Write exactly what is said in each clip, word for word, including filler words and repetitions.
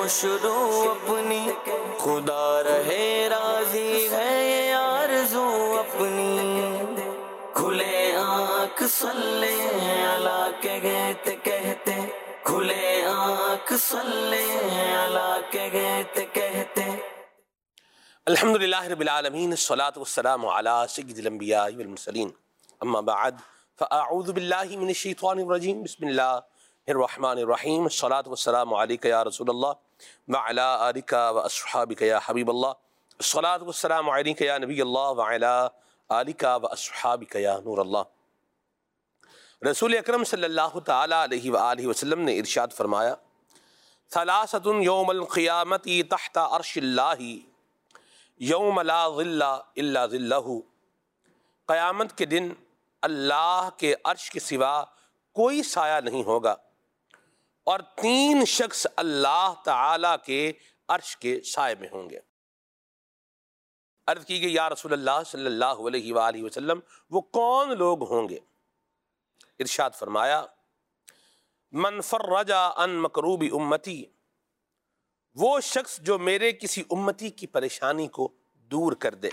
شروع اپنی، خدا رہے راضی ہے یہ آرزو اپنی، کھلے آنکھ صلی اللہ کے گیت کہتے، کھلے آنکھ صلی اللہ کے گیت کہتے۔ الحمدللہ رب العالمین، الصلاة والسلام علی سید الانبیاء والمرسلین، اما بعد فاعوذ باللہ من الشیطان الرجیم، بسم اللہ الرحمن الرحیم، الصلاة والسلام علیک یا رسول اللہ وعلی آلک واصحابک یا حبیب اللہ، الصلاة والسلام علیک یا نبی اللہ وعلی آلک واصحابک یا نور اللہ۔ رسول اکرم صلی اللہ تعالی علیہ وآلہ وسلم نے ارشاد فرمایا، ثلاثۃ یوم القیامت تحت عرش اللہ یوم لا ظل الا ظلہ، قیامت کے دن اللہ کے عرش کے سوا کوئی سایہ نہیں ہوگا، اور تین شخص اللہ تعالی کے عرش کے سائے میں ہوں گے۔ عرض کی گئی یا رسول اللہ صلی اللہ علیہ وآلہ وسلم وہ کون لوگ ہوں گے؟ ارشاد فرمایا، من فرج عن مکروب امتی، وہ شخص جو میرے کسی امتی کی پریشانی کو دور کر دے،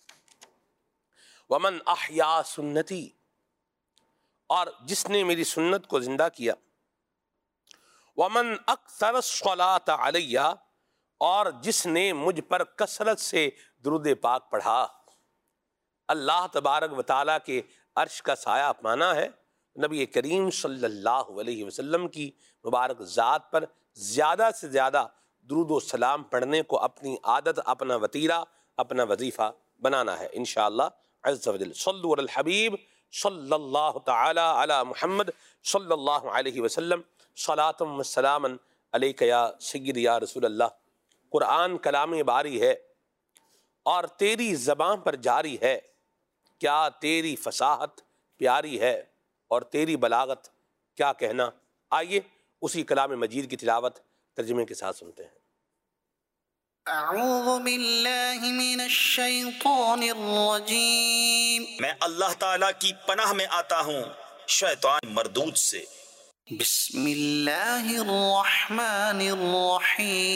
ومن احیا سنتی، اور جس نے میری سنت کو زندہ کیا، ومن اکثر الصلاۃ علیہ، اور جس نے مجھ پر کثرت سے درود پاک پڑھا۔ اللہ تبارک و تعالیٰ کے عرش کا سایہ پانا ہے، نبی کریم صلی اللہ علیہ وسلم کی مبارک ذات پر زیادہ سے زیادہ درود و سلام پڑھنے کو اپنی عادت، اپنا وطیرہ، اپنا وظیفہ بنانا ہے انشاءاللہ عز و جل۔ صلوا علی الحبیب صلی اللہ تعالی علی محمد صلی اللہ علیہ وسلم، صلاۃ و سلاما علیک یا سید یا رسول اللہ۔ قرآن کلام باری ہے اور تیری زبان پر جاری ہے، کیا تیری فصاحت پیاری ہے اور تیری بلاغت کیا کہنا۔ آئیے اسی کلام مجید کی تلاوت ترجمے کے ساتھ سنتے ہیں۔ اعوذ باللہ من الشیطان الرجیم، میں اللہ تعالیٰ کی پناہ میں آتا ہوں شیطان مردود سے۔ بسم اللہ الرحمن الرحیم،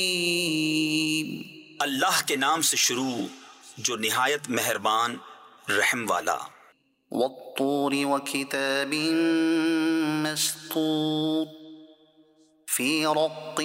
اللہ کے نام سے شروع جو نہایت مہربان رحم والا۔ والطور وکتاب مسطور فی رق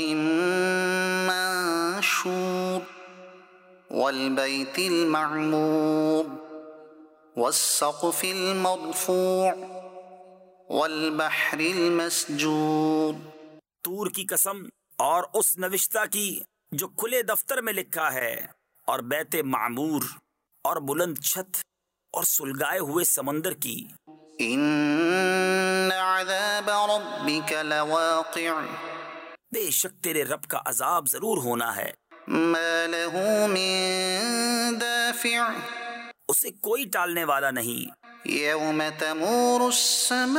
منشور والبیت المعمور والسقف المرفوع والبحر المسجور۔ طور کی قسم اور اس نوشتہ کی جو کھلے دفتر میں لکھا ہے، اور بیت معمور اور بلند چھت اور سلگائے ہوئے سمندر کی۔ ان عذاب ربک لواقع، بے شک تیرے رب کا عذاب ضرور ہونا ہے۔ ما له من دافع، اسے کوئی ٹالنے والا نہیں۔ یوم تمور السماء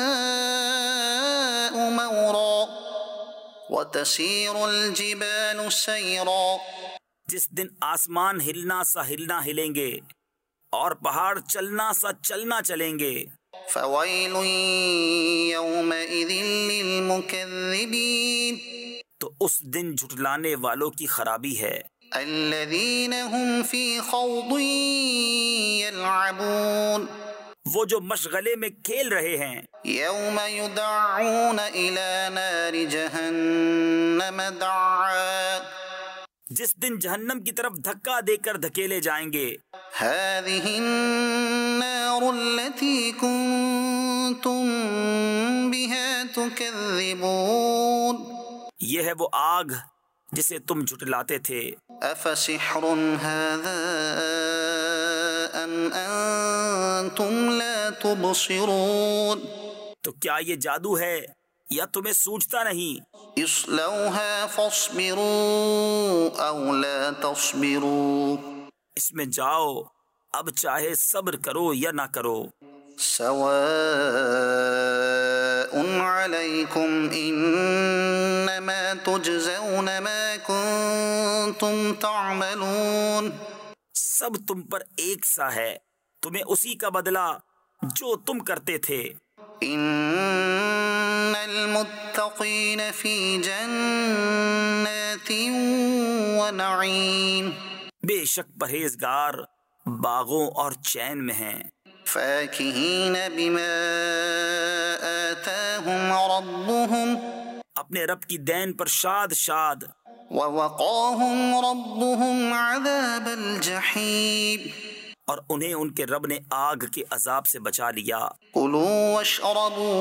مورا وتسیر الجبال سیرا، جس دن آسمان ہلنا سا ہلنا ہلیں گے اور پہاڑ چلنا سا چلنا چلیں گے۔ فویل یومئذ للمکذبین، تو اس دن جھٹلانے والوں کی خرابی ہے۔ الذین هم فی خوض یلعبون، وہ جو مشغلے میں کھیل رہے ہیں۔ یوم یدعون الی نار جہنم دعا، جس دن جہنم کی طرف دھکا دے کر دھکیلے جائیں گے۔ هذه النار التي كنتم بها تكذبون، یہ ہے وہ آگ جسے تم جھٹلاتے تھے۔ افسحر هذا ام انتم لا تبصرون، تو کیا یہ جادو ہے یا تمہیں سوچتا نہیں؟ اصلوها فاصبروا او لا تصبروا، اس میں جاؤ اب چاہے صبر کرو یا نہ کرو۔ سواء علیکم انما تجزون ما کنتم تعملون، سب تم پر ایک سا ہے، تمہیں اسی کا بدلہ جو تم کرتے تھے۔ ان المتقین للمتقين في جنات ونعيم بے شک پرہیزگار باغوں اور چین میں ہیں، فاكهين بما آتاهم ربهم اپنے رب کی دین پر شاد شاد، ووقاهم ربهم عذاب الجحيم اور انہیں ان کے رب نے آگ کے عذاب سے بچا لیا۔ كلوا واشربوا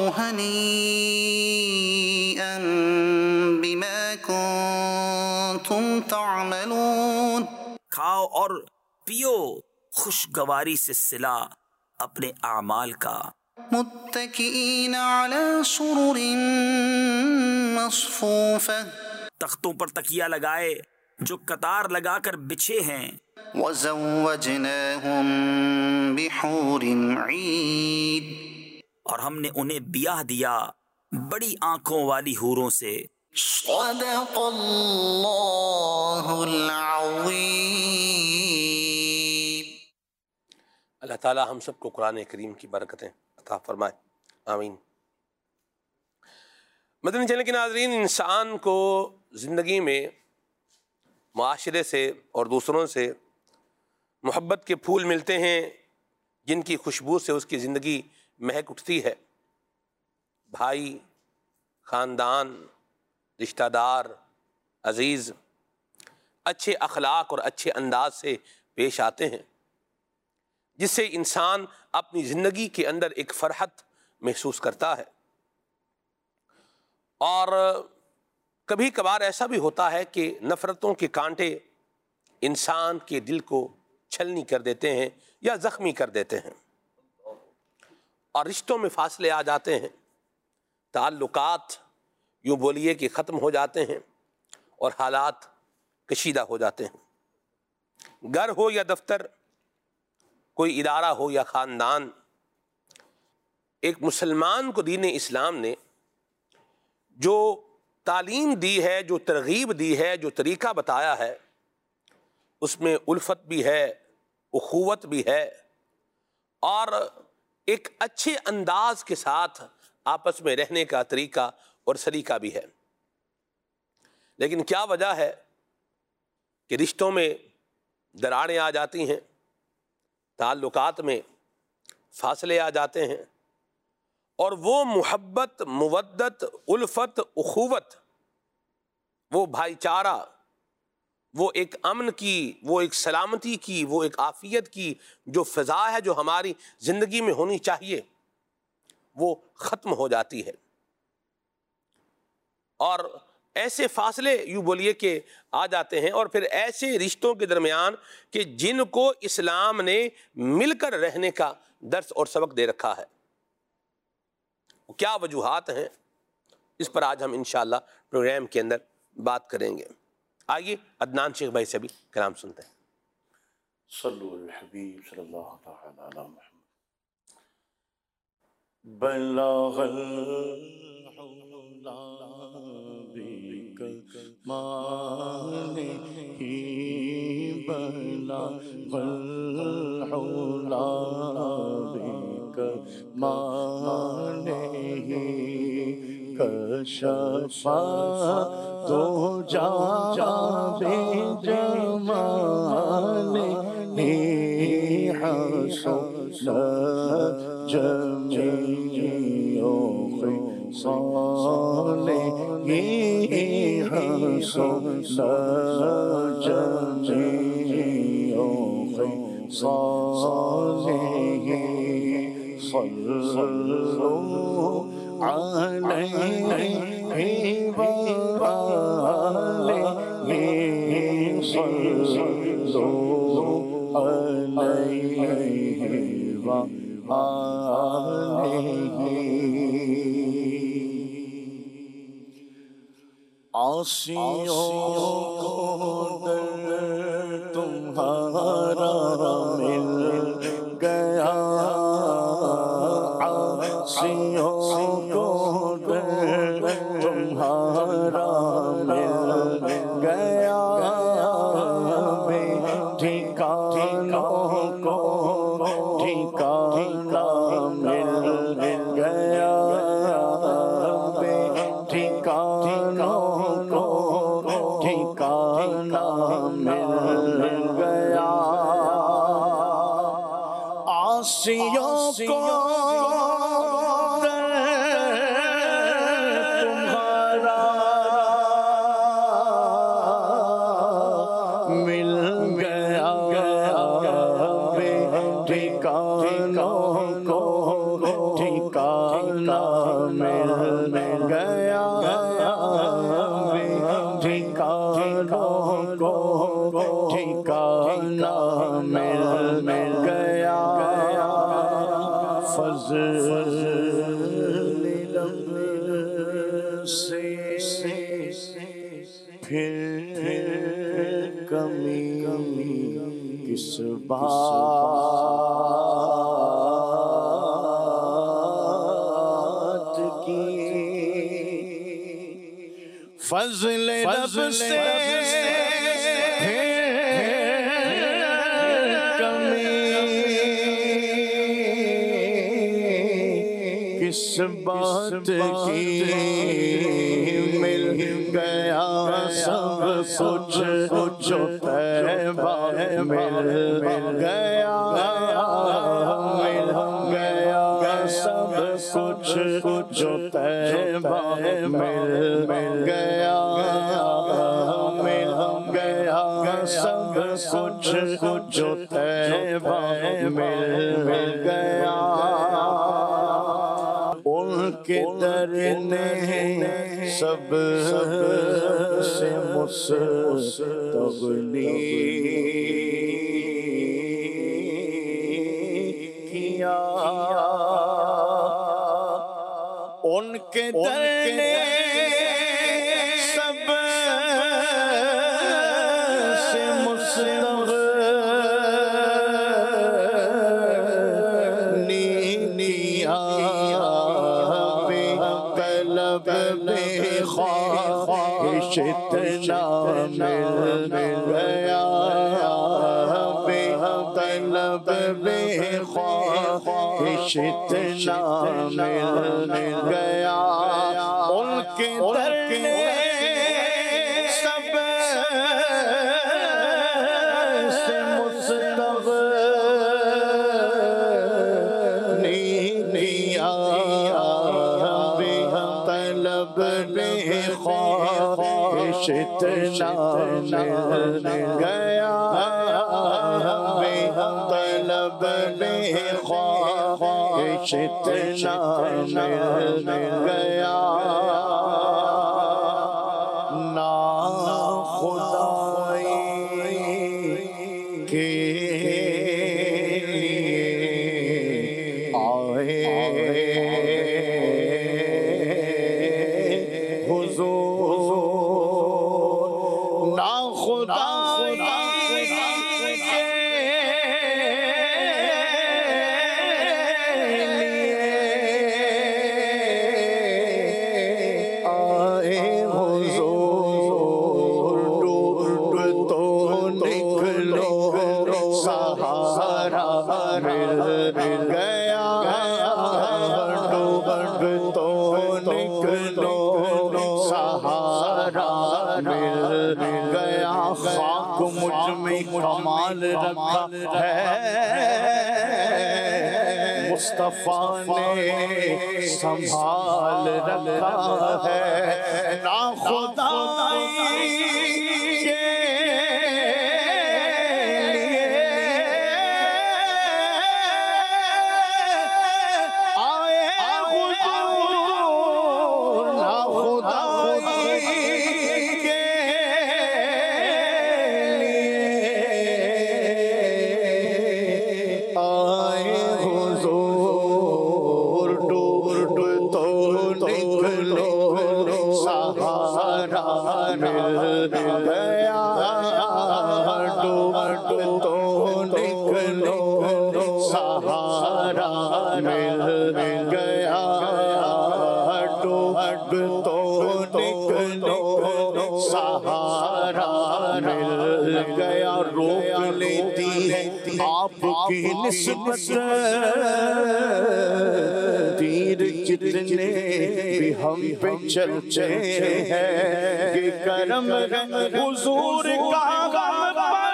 هنيئا بما كنتم تعملون کھاؤ اور پیو خوشگواری سے صلہ اپنے اعمال کا، متكئين على سرر مصفوفة تختوں پر تکیہ لگائے جو قطار لگا کر بچھے ہیں، وزوجناهم بحور عين اور ہم نے انہیں بیاہ دیا بڑی آنکھوں والی حوروں سے۔ صدق اللہ العظیم۔ اللہ تعالی ہم سب کو قرآن کریم کی برکتیں عطا فرمائے، آمین۔ مدنی چینل کے ناظرین، انسان کو زندگی میں معاشرے سے اور دوسروں سے محبت کے پھول ملتے ہیں جن کی خوشبو سے اس کی زندگی مہک اٹھتی ہے۔ بھائی، خاندان، رشتہ دار، عزیز اچھے اخلاق اور اچھے انداز سے پیش آتے ہیں، جس سے انسان اپنی زندگی کے اندر ایک فرحت محسوس کرتا ہے۔ اور کبھی کبھار ایسا بھی ہوتا ہے کہ نفرتوں کے کانٹے انسان کے دل کو چھلنی کر دیتے ہیں یا زخمی کر دیتے ہیں، اور رشتوں میں فاصلے آ جاتے ہیں، تعلقات یوں بولیے کہ ختم ہو جاتے ہیں اور حالات کشیدہ ہو جاتے ہیں۔ گھر ہو یا دفتر، کوئی ادارہ ہو یا خاندان، ایک مسلمان کو دین اسلام نے جو تعلیم دی ہے، جو ترغیب دی ہے، جو طریقہ بتایا ہے، اس میں الفت بھی ہے، اخوت بھی ہے، اور ایک اچھے انداز کے ساتھ آپس میں رہنے کا طریقہ اور سلیقہ بھی ہے۔ لیکن کیا وجہ ہے کہ رشتوں میں دراڑیں آ جاتی ہیں، تعلقات میں فاصلے آ جاتے ہیں، اور وہ محبت، مودت، الفت، اخوت، وہ بھائی چارہ، وہ ایک امن کی، وہ ایک سلامتی کی، وہ ایک عافیت کی جو فضا ہے جو ہماری زندگی میں ہونی چاہیے، وہ ختم ہو جاتی ہے۔ اور ایسے فاصلے یوں بولیے کہ آ جاتے ہیں، اور پھر ایسے رشتوں کے درمیان کہ جن کو اسلام نے مل کر رہنے کا درس اور سبق دے رکھا ہے۔ کیا وجوہات ہیں، اس پر آج ہم انشاءاللہ پروگرام کے اندر بات کریں گے۔ آئیے عدنان شیخ بھائی سے بھی کلام سنتے ہیں۔ صلو علی الحبیب صلی اللہ تعالی علی محمد۔ بلغ العلا بکمالہ، بلغ العلا بکمالہ، کشف دجا بجمالہ، حسنت جمیع خصالہ، حسنت جمیع خصالہ، صلو علیہ وآلہ، صلو علیہ وآلہ۔ عاصیوں کو در تمہارا مل گیا، عاصیوں کو در تمہارا مل گیا، بے ٹھکانوں کو ٹھکانہ مل گیا، بے ٹھکانوں ٹھکانوں کو ٹھکانہ مل گیا، عاصیوں کو تمہارا مل گیا، بے ٹھکانوں کو ٹھکانہ مل گیا، بے ٹھکانوں کو ٹھکانہ مل گیا، فضل سے پھر کمی کس بات کی، فضل رب سے کس بات کی، مل گیا سب کچھ جو طیبہ مل گیا، مل گیا سب کچھ جو طیبہ مل گیا، مل گیا سب کچھ جو طیبہ مل گیا، ان کے در نے سب سے مستغنی کیا، ان کے در نے سب سے مستغنی کیا، طلب بے خواہش اتنا مل گیا، بے طلب بے خواہش اتنا مل گیا، ان کے در نے سب سے مستغنی کیا، طلب بے خواہش اتنا مل گیا، بے طلب بے خواہش اتنا مل گیا، نا خدائی کے لیے آئے خاک مجھ میں کمال رکھا ہے، مصطفیٰ نے سنبھال رکھا ہے، نا خدائی کے لیے آئے حضور، نا خدائی کے مل گیا، ڈوب تو نکلو سہارا مل گیا، ڈوب تو نکلو سہارا مل گیا، روک لیتی ہے آپ کی نسبت، تیر جتنے بھی ہم پہ چلتے ہیں یہ کرم ہے حضور کا غم پر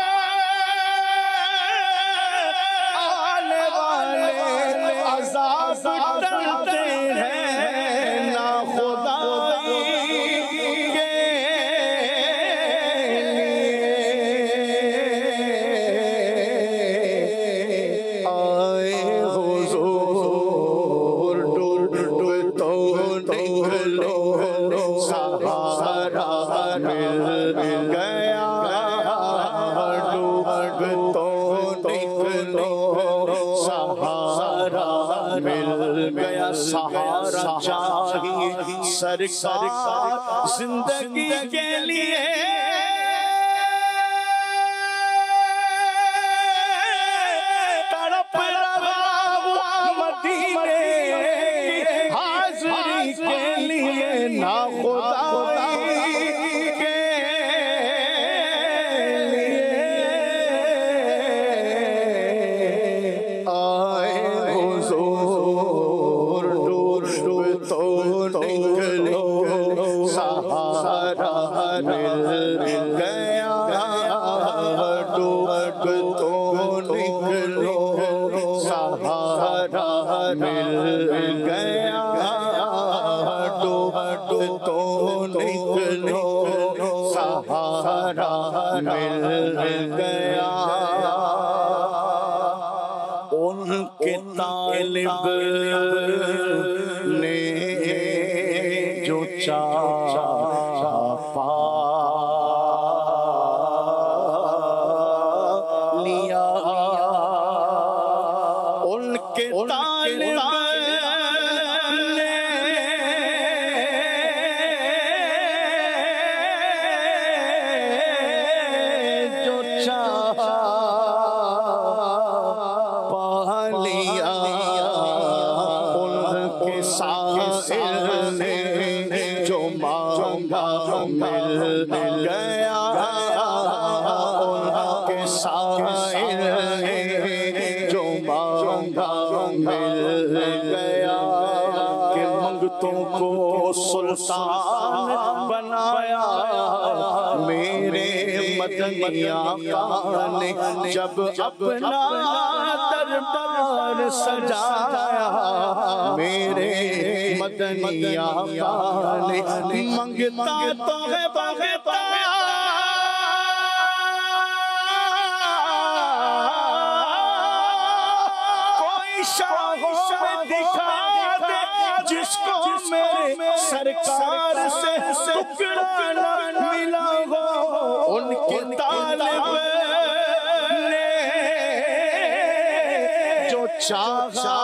آنے والے عذاب ٹلتے ہیں نا خدائی کے لیے آئے حضور ڈول ڈول تو نکلو سہارا مل گیا ڈوب تو نکلو سہارا مل گیا سہارا چاہیے سرکار زندگی کے لیے تڑپ رہا ہوں مدینے کی حاضری کے لیے نا خدائی کے لیے آئے حضور ڈور ڈور تو نکلو سہارا مل گیا ڈوب تو نکلو سہارا مل گیا ڈوب تو نکلو سہارا مل گیا ان کے طالب نے جو چاہا پا لیا ان کے طالب نے جو چاہا پا لیا ان کے سائل نے جو مانگا مل گیا ان کے سائل نے جو مانگا مل گیا کہ منگتوں کو سلطان بنایا میرے مدنی آقا نے جب اپنا دربار سجایا میرے مدنی آقا نے منگتا تو ہے بغتا کوئی شاہ دکھا دے جس کو میرے سرکار سے ٹکڑا نہ ملا ہو ان کے طالب نے جو چاہا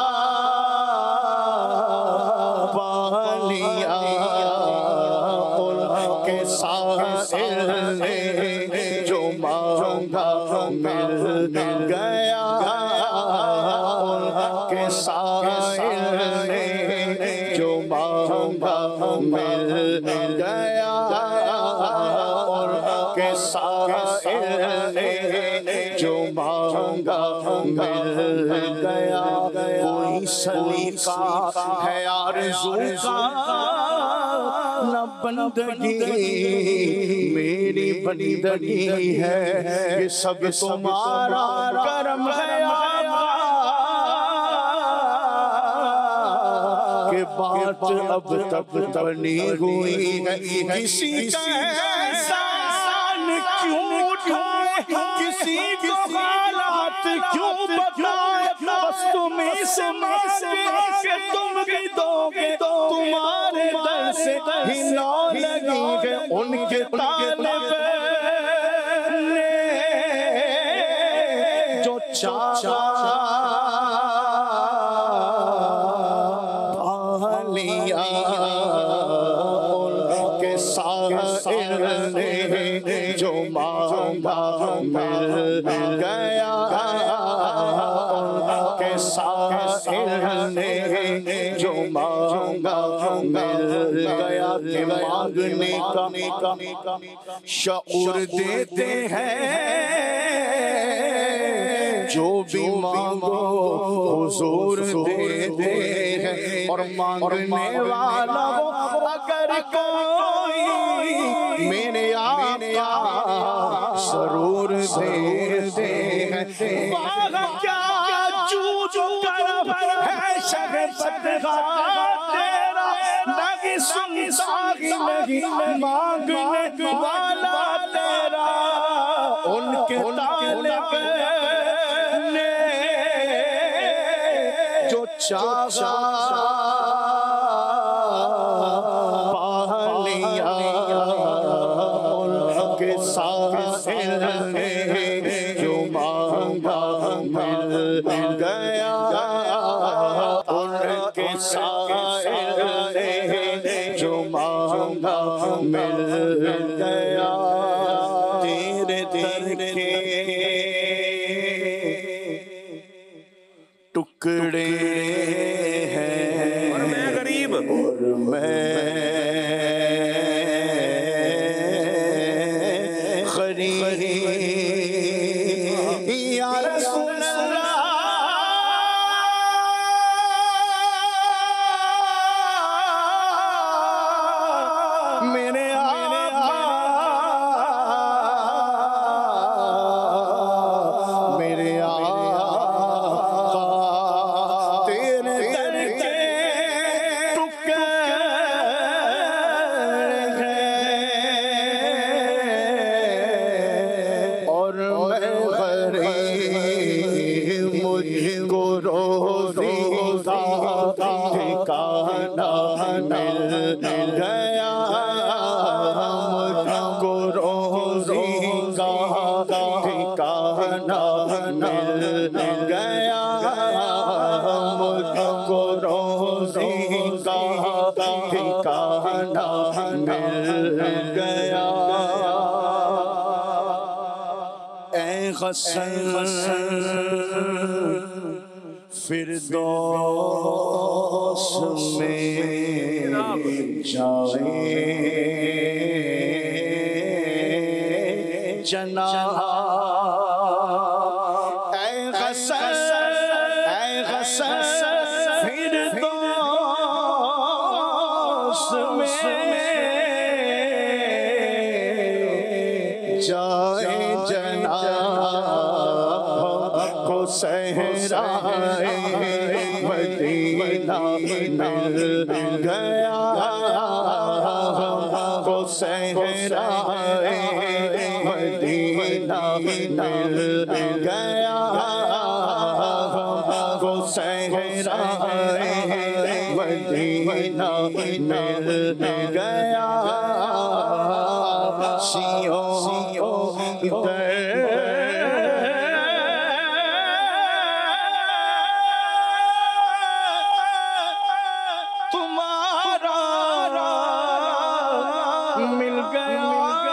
پا لیا ان کے سائل نے جو مانگا مل گیا ان کے سائل نے جو مانگا مل گیا ان کے سائل نے جو مانگا مل گیا کوئی سلیقہ ہے آرزو کا نہ بندگی میری بندگی ہے یہ سب تمہارا کرم ہے آقا کہ بات اب تک بنی ہوئی ہے کسی کا احسان کیوں اٹھائے کسی کو حالات کیوں بتائے بس تمہیں سے مانگے کہ تم بھی دو گے تمہارے در سے ہی نو لگی ہے ان کے طالب نے جو چاہا پا لیا ان کے سائل نے جو مانگا مل گیا ان کے سائل نے جو مانگا مل گیا کہ مانگنے کا شعور دیتے ہیں جو بھی مانگو حضور دیتے ہیں، اور مانگنے والا ہو اگر کوئی میرے آقا ضرور دیتے ہیں۔ وہاں کیا چوچ کرم ہے شہبت تیرا، نہیں سنتا ہی نہیں مانگنے والا تیرا، ان کے طالب نے جو چاہا پا لیا، ان کے سائل نے جو مانگا مل گیا، ان کے سائل نے جو مانگا مل گیا۔ تیرے دل کے ٹکڑے ہیں اور میں غریب، اور میں غریب، یا رسول اللہ میرے آقا، میرے آقا، تیرے در کے ٹکڑے ہیں، اور میں غریب، مجھ کو روزی کا ٹھکانہ مل گیا، مجھ کو روزی کا ٹھکانہ مل گیا، مجھ کو روزی کا ٹھکانہ مل گیا۔ اے حسن فردوس میں جائے جناح، اے حسن، اے حسن فردوس میں جائے جناح، کو صحرائے مدینہ مل گیا، کو صحرائے مدینہ مل گیا، کو صحرائے مدینہ مل گیا، شیعوں در مل گیا،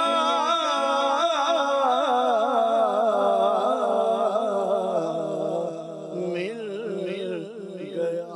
مل گیا۔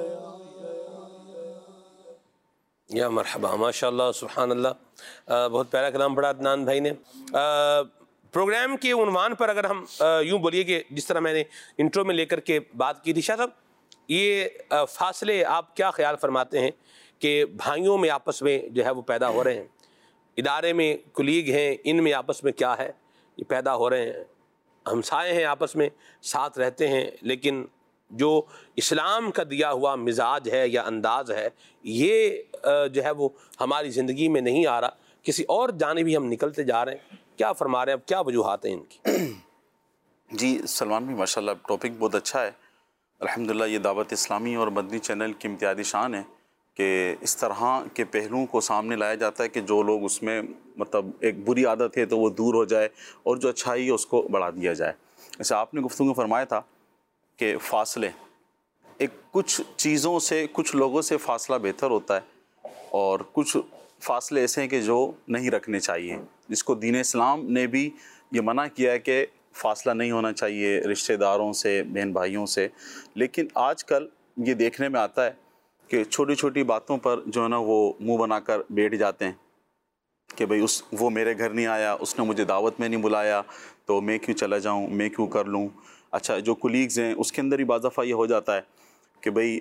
یا مرحبا، ماشاء اللہ، سبحان اللہ، بہت پیارا کلام پڑھا عدنان بھائی نے۔ پروگرام کے عنوان پر اگر ہم یوں بولیے کہ جس طرح میں نے انٹرو میں لے کر کے بات کی تھی، شاہ صاحب یہ فاصلے آپ کیا خیال فرماتے ہیں کہ بھائیوں میں آپس میں جو ہے وہ پیدا ہو رہے ہیں، ادارے میں کلیگ ہیں، ان میں آپس میں کیا ہے یہ پیدا ہو رہے ہیں، ہمسائے ہیں آپس میں ساتھ رہتے ہیں، لیکن جو اسلام کا دیا ہوا مزاج ہے یا انداز ہے یہ جو ہے وہ ہماری زندگی میں نہیں آ رہا، کسی اور جانب ہی ہم نکلتے جا رہے ہیں، کیا فرما رہے ہیں، اب کیا وجوہات ہیں ان کی؟ جی سلمان بھی ماشاء اللہ ٹاپک بہت اچھا ہے، الحمدللہ یہ دعوت اسلامی اور مدنی چینل کی امتیازی شان ہے کہ اس طرح کے پہلوؤں کو سامنے لایا جاتا ہے کہ جو لوگ اس میں مطلب ایک بری عادت ہے تو وہ دور ہو جائے اور جو اچھائی ہے اس کو بڑھا دیا جائے۔ جیسے آپ نے گفتگو فرمایا تھا کہ فاصلے، ایک کچھ چیزوں سے کچھ لوگوں سے فاصلہ بہتر ہوتا ہے اور کچھ فاصلے ایسے ہیں کہ جو نہیں رکھنے چاہیے، جس کو دین اسلام نے بھی یہ منع کیا ہے کہ فاصلہ نہیں ہونا چاہیے رشتہ داروں سے، بہن بھائیوں سے۔ لیکن آج کل یہ دیکھنے میں آتا ہے کہ چھوٹی چھوٹی باتوں پر جو ہے نا وہ منہ بنا کر بیٹھ جاتے ہیں کہ بھئی اس وہ میرے گھر نہیں آیا، اس نے مجھے دعوت میں نہیں بلایا تو میں کیوں چلا جاؤں، میں کیوں کر لوں۔ اچھا جو کولیگز ہیں اس کے اندر ہی بعض دفعہ یہ ہو جاتا ہے کہ بھئی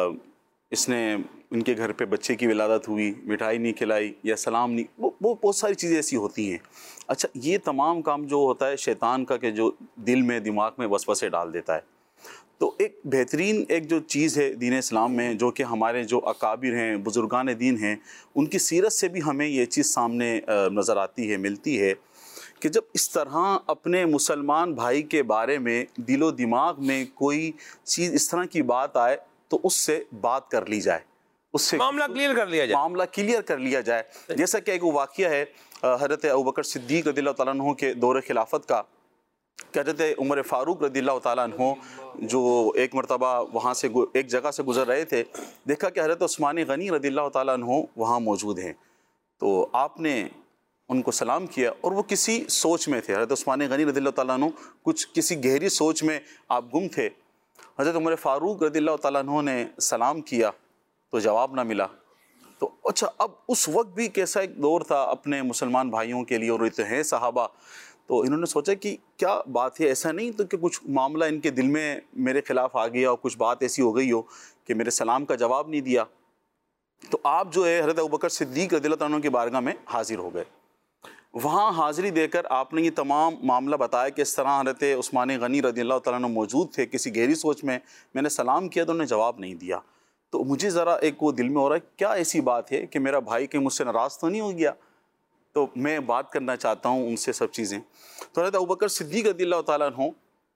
اس نے ان کے گھر پہ بچے کی ولادت ہوئی، مٹھائی نہیں کھلائی یا سلام نہیں، وہ وہ بہت ساری چیزیں ایسی ہوتی ہیں. اچھا یہ تمام کام جو ہوتا ہے شیطان کا کہ جو دل میں دماغ میں وسوسے ڈال دیتا ہے. تو ایک بہترین ایک جو چیز ہے دین اسلام میں، جو کہ ہمارے جو اکابر ہیں، بزرگان دین ہیں، ان کی سیرت سے بھی ہمیں یہ چیز سامنے نظر آتی ہے، ملتی ہے کہ جب اس طرح اپنے مسلمان بھائی کے بارے میں دل و دماغ میں کوئی چیز اس طرح کی بات آئے تو اس سے بات کر لی جائے، اس سے معاملہ کلیئر کر لیا جائے معاملہ کلیئر کر لیا جائے. جیسا کہ ایک واقعہ ہے حضرت ابوبکر صدیق رضی اللہ تعالیٰ عنہ کے دور خلافت کا، کہ حضرت عمر فاروق رضی اللہ تعالیٰ عنہ جو ایک مرتبہ وہاں سے ایک جگہ سے گزر رہے تھے، دیکھا کہ حضرت عثمان غنی رضی اللہ تعالیٰ عنہ وہاں موجود ہیں. تو آپ نے ان کو سلام کیا اور وہ کسی سوچ میں تھے. حضرت عثمان غنی رضی اللہ تعالیٰ عنہ کچھ کسی گہری سوچ میں آپ گم تھے. حضرت عمر فاروق رضی اللہ تعالیٰ عنہ نے سلام کیا تو جواب نہ ملا. تو اچھا اب اس وقت بھی کیسا ایک دور تھا اپنے مسلمان بھائیوں کے لیے، اور یہ تو ہیں صحابہ، تو انہوں نے سوچا کہ کیا بات ہے، ایسا نہیں تو کہ کچھ معاملہ ان کے دل میں میرے خلاف آ گیا اور کچھ بات ایسی ہو گئی ہو کہ میرے سلام کا جواب نہیں دیا. تو آپ جو ہے حضرت ابوبکر صدیق رضی اللہ عنہ کی بارگاہ میں حاضر ہو گئے. وہاں حاضری دے کر آپ نے یہ تمام معاملہ بتایا کہ اس طرح حضرت عثمان غنی رضی اللہ تعالیٰ عنہ موجود تھے کسی گہری سوچ میں، میں نے سلام کیا تو انہوں نے جواب نہیں دیا. تو مجھے ذرا ایک وہ دل میں ہو رہا ہے کیا ایسی بات ہے کہ میرا بھائی کہیں مجھ سے ناراض تو نہیں ہو گیا، تو میں بات کرنا چاہتا ہوں ان سے سب چیزیں. تو حضرت ابوبکر صدیق رضی اللہ تعالیٰ عنہ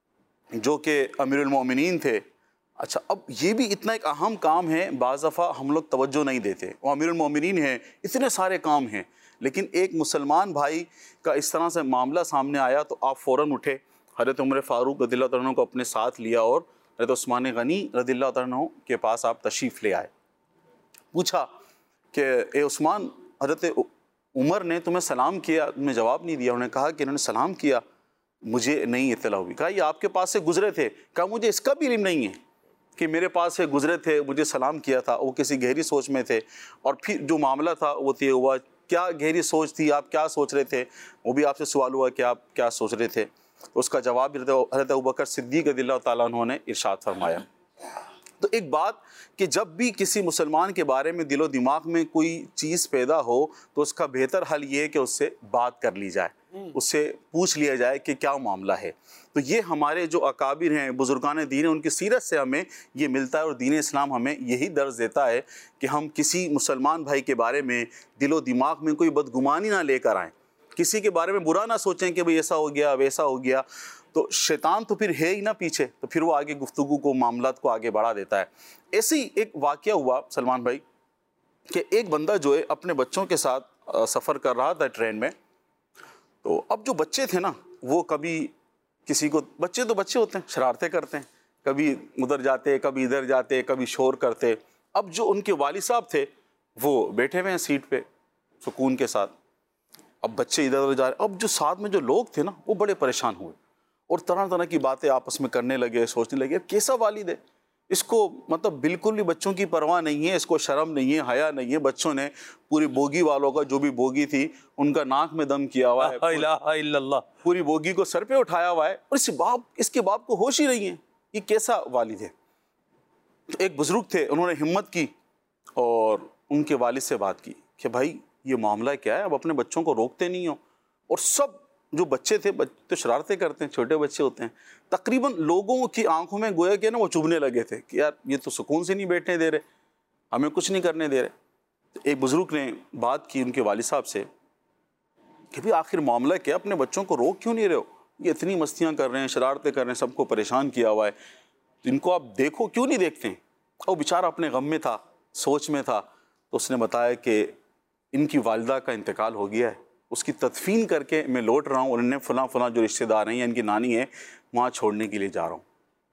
جو کہ امیر المومنین تھے، اچھا اب یہ بھی اتنا ایک اہم کام ہے، بعض دفعہ ہم لوگ توجہ نہیں دیتے. وہ امیر المومنین ہیں، اتنے سارے کام ہیں، لیکن ایک مسلمان بھائی کا اس طرح سے معاملہ سامنے آیا تو آپ فوراً اٹھے، حضرت عمر فاروق رضی اللہ عنہ کو اپنے ساتھ لیا اور حضرت عثمان غنی رضی اللہ عنہ کے پاس آپ تشریف لے آئے. پوچھا کہ اے عثمان، حضرت عمر نے تمہیں سلام کیا، تم نے جواب نہیں دیا. انہوں نے کہا کہ انہوں نے سلام کیا، مجھے نہیں اطلاع ہوئی. کہا یہ آپ کے پاس سے گزرے تھے؟ کہا مجھے اس کا بھی علم نہیں ہے کہ میرے پاس سے گزرے تھے، مجھے سلام کیا تھا، وہ کسی گہری سوچ میں تھے، اور پھر جو معاملہ تھا وہ طے ہوا. کیا گہری سوچ تھی، آپ کیا سوچ رہے تھے، وہ بھی آپ سے سوال ہوا کہ آپ کیا سوچ رہے تھے. اس کا جواب حضرت ابوبکر صدیق رضی اللہ تعالیٰ عنہ نے ارشاد فرمایا. تو ایک بات کہ جب بھی کسی مسلمان کے بارے میں دل و دماغ میں کوئی چیز پیدا ہو تو اس کا بہتر حل یہ ہے کہ اس سے بات کر لی جائے، اس سے پوچھ لیا جائے کہ کیا معاملہ ہے. تو یہ ہمارے جو اکابر ہیں، بزرگان دین ہیں، ان کی سیرت سے ہمیں یہ ملتا ہے، اور دین اسلام ہمیں یہی درس دیتا ہے کہ ہم کسی مسلمان بھائی کے بارے میں دل و دماغ میں کوئی بدگمانی نہ لے کر آئیں، کسی کے بارے میں برا نہ سوچیں کہ بھئی ایسا ہو گیا ویسا ہو گیا. تو شیطان تو پھر ہے ہی نہ پیچھے، تو پھر وہ آگے گفتگو کو، معاملات کو آگے بڑھا دیتا ہے. ایسے ہی ایک واقعہ ہوا سلمان بھائی کہ ایک بندہ جو ہے اپنے بچوں کے ساتھ سفر کر رہا تھا ٹرین میں. تو اب جو بچے تھے نا، وہ کبھی کسی کو، بچے تو بچے ہوتے ہیں، شرارتیں کرتے ہیں، کبھی ادھر جاتے کبھی ادھر جاتے، کبھی شور کرتے. اب جو ان کے والد صاحب تھے وہ بیٹھے ہوئے ہیں سیٹ پہ سکون کے ساتھ، اب بچے ادھر ادھر جا رہے. اب جو ساتھ میں جو لوگ تھے نا وہ بڑے پریشان ہوئے اور طرح طرح کی باتیں آپس میں کرنے لگے، سوچنے لگے کیسا والد ہے، اس کو مطلب بالکل بھی بچوں کی پرواہ نہیں ہے، اس کو شرم نہیں ہے، حیا نہیں ہے. بچوں نے پوری بوگی والوں کا، جو بھی بوگی تھی ان کا ناک میں دم کیا ہوا ہے، لا الہ الا اللہ، پوری بوگی کو سر پہ اٹھایا ہوا ہے، اور اس باپ اس کے باپ کو ہوش ہی نہیں ہے، یہ کیسا والد ہے. تو ایک بزرگ تھے، انہوں نے ہمت کی اور ان کے والد سے بات کی کہ بھائی یہ معاملہ کیا ہے، اب اپنے بچوں کو روکتے نہیں ہو. اور سب جو بچے تھے، تو شرارتیں کرتے ہیں، چھوٹے بچے ہوتے ہیں، تقریباً لوگوں کی آنکھوں میں گویا کہ نا وہ چبھنے لگے تھے کہ یار یہ تو سکون سے نہیں بیٹھنے دے رہے، ہمیں کچھ نہیں کرنے دے رہے. ایک بزرگ نے بات کی ان کے والد صاحب سے کہ بھئی آخر معاملہ کیا، اپنے بچوں کو روک کیوں نہیں رہے ہو، یہ اتنی مستیاں کر رہے ہیں، شرارتیں کر رہے ہیں، سب کو پریشان کیا ہوا ہے، ان کو آپ دیکھو، کیوں نہیں دیکھتے ہیں. اور بیچارہ اپنے غم میں تھا، سوچ میں تھا. تو اس نے بتایا کہ ان کی والدہ کا انتقال ہو گیا ہے، اس کی تدفین کر کے میں لوٹ رہا ہوں، اور انہیں فلاں فلاں جو رشتہ دار ہیں یا ان کی نانی ہے وہاں چھوڑنے کے لیے جا رہا ہوں.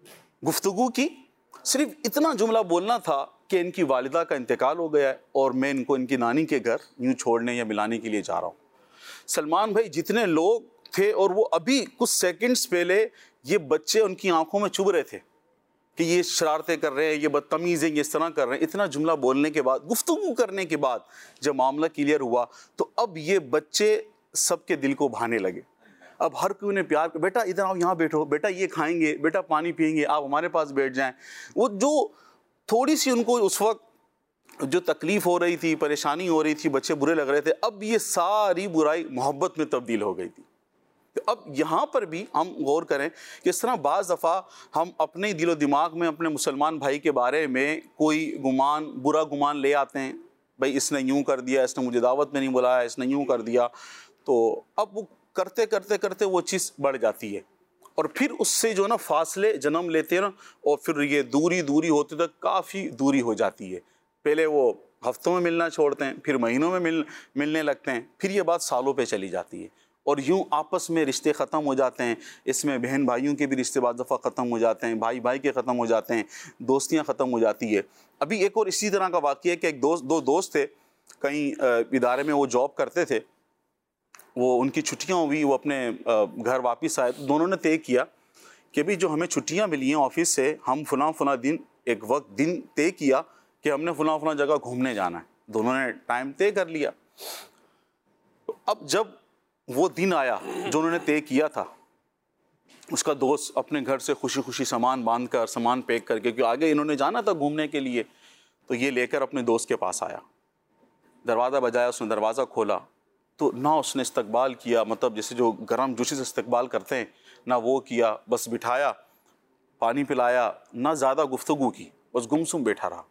گفتگو کی، صرف اتنا جملہ بولنا تھا کہ ان کی والدہ کا انتقال ہو گیا ہے اور میں ان کو ان کی نانی کے گھر یوں چھوڑنے یا ملانے کے لیے جا رہا ہوں. سلمان بھائی جتنے لوگ تھے، اور وہ ابھی کچھ سیکنڈز پہلے یہ بچے ان کی آنکھوں میں چبھ رہے تھے کہ یہ شرارتیں کر رہے ہیں، یہ بدتمیز ہیں، یہ اس طرح کر رہے ہیں. اتنا جملہ بولنے کے بعد، گفتگو کرنے کے بعد جب معاملہ کلیئر ہوا تو اب یہ بچے سب کے دل کو بھانے لگے. اب ہر کوئی انہیں پیار کر, بیٹا ادھر آؤ, یہاں بیٹھو, بیٹا یہ کھائیں گے, بیٹا پانی پئیں گے, آپ ہمارے پاس بیٹھ جائیں. وہ جو تھوڑی سی ان کو اس وقت جو تکلیف ہو رہی تھی, پریشانی ہو رہی تھی, بچے برے لگ رہے تھے, اب یہ ساری برائی محبت میں تبدیل ہو گئی تھی. اب یہاں پر بھی ہم غور کریں کہ اس طرح بعض دفعہ ہم اپنے دل و دماغ میں اپنے مسلمان بھائی کے بارے میں کوئی گمان, برا گمان لے آتے ہیں, بھائی اس نے یوں کر دیا, اس نے مجھے دعوت میں نہیں بلایا, اس نے یوں کر دیا. تو اب وہ کرتے کرتے کرتے وہ چیز بڑھ جاتی ہے, اور پھر اس سے جو ہے نا فاصلے جنم لیتے ہیں نا, اور پھر یہ دوری دوری ہوتے تک کافی دوری ہو جاتی ہے. پہلے وہ ہفتوں میں ملنا چھوڑتے ہیں, پھر مہینوں میں مل ملنے لگتے ہیں, پھر یہ بات سالوں پہ چلی جاتی ہے, اور یوں آپس میں رشتے ختم ہو جاتے ہیں. اس میں بہن بھائیوں کے بھی رشتے بعض دفعہ ختم ہو جاتے ہیں, بھائی بھائی کے ختم ہو جاتے ہیں, دوستیاں ختم ہو جاتی ہے. ابھی ایک اور اسی طرح کا واقعہ ہے کہ ایک دوست دو دوست تھے, کہیں ادارے میں وہ جاب کرتے تھے, وہ ان کی چھٹیاں ہوئی, وہ اپنے گھر واپس آئے. دونوں نے طے کیا کہ بھی جو ہمیں چھٹیاں ملی ہیں آفس سے, ہم فلاں فلاں دن ایک وقت دن طے کیا کہ ہم نے فلاں فلاں جگہ گھومنے جانا ہے. دونوں نے ٹائم طے کر لیا. اب جب وہ دن آیا جو انہوں نے طے کیا تھا, اس کا دوست اپنے گھر سے خوشی خوشی سامان باندھ کر, سامان پیک کر کے, کیونکہ آگے انہوں نے جانا تھا گھومنے کے لیے, تو یہ لے کر اپنے دوست کے پاس آیا. دروازہ بجایا, اس نے دروازہ کھولا تو نہ اس نے استقبال کیا, مطلب جیسے جو گرم جوشی سے استقبال کرتے ہیں, نہ وہ کیا, بس بٹھایا, پانی پلایا, نہ زیادہ گفتگو کی, بس گمسم بیٹھا رہا.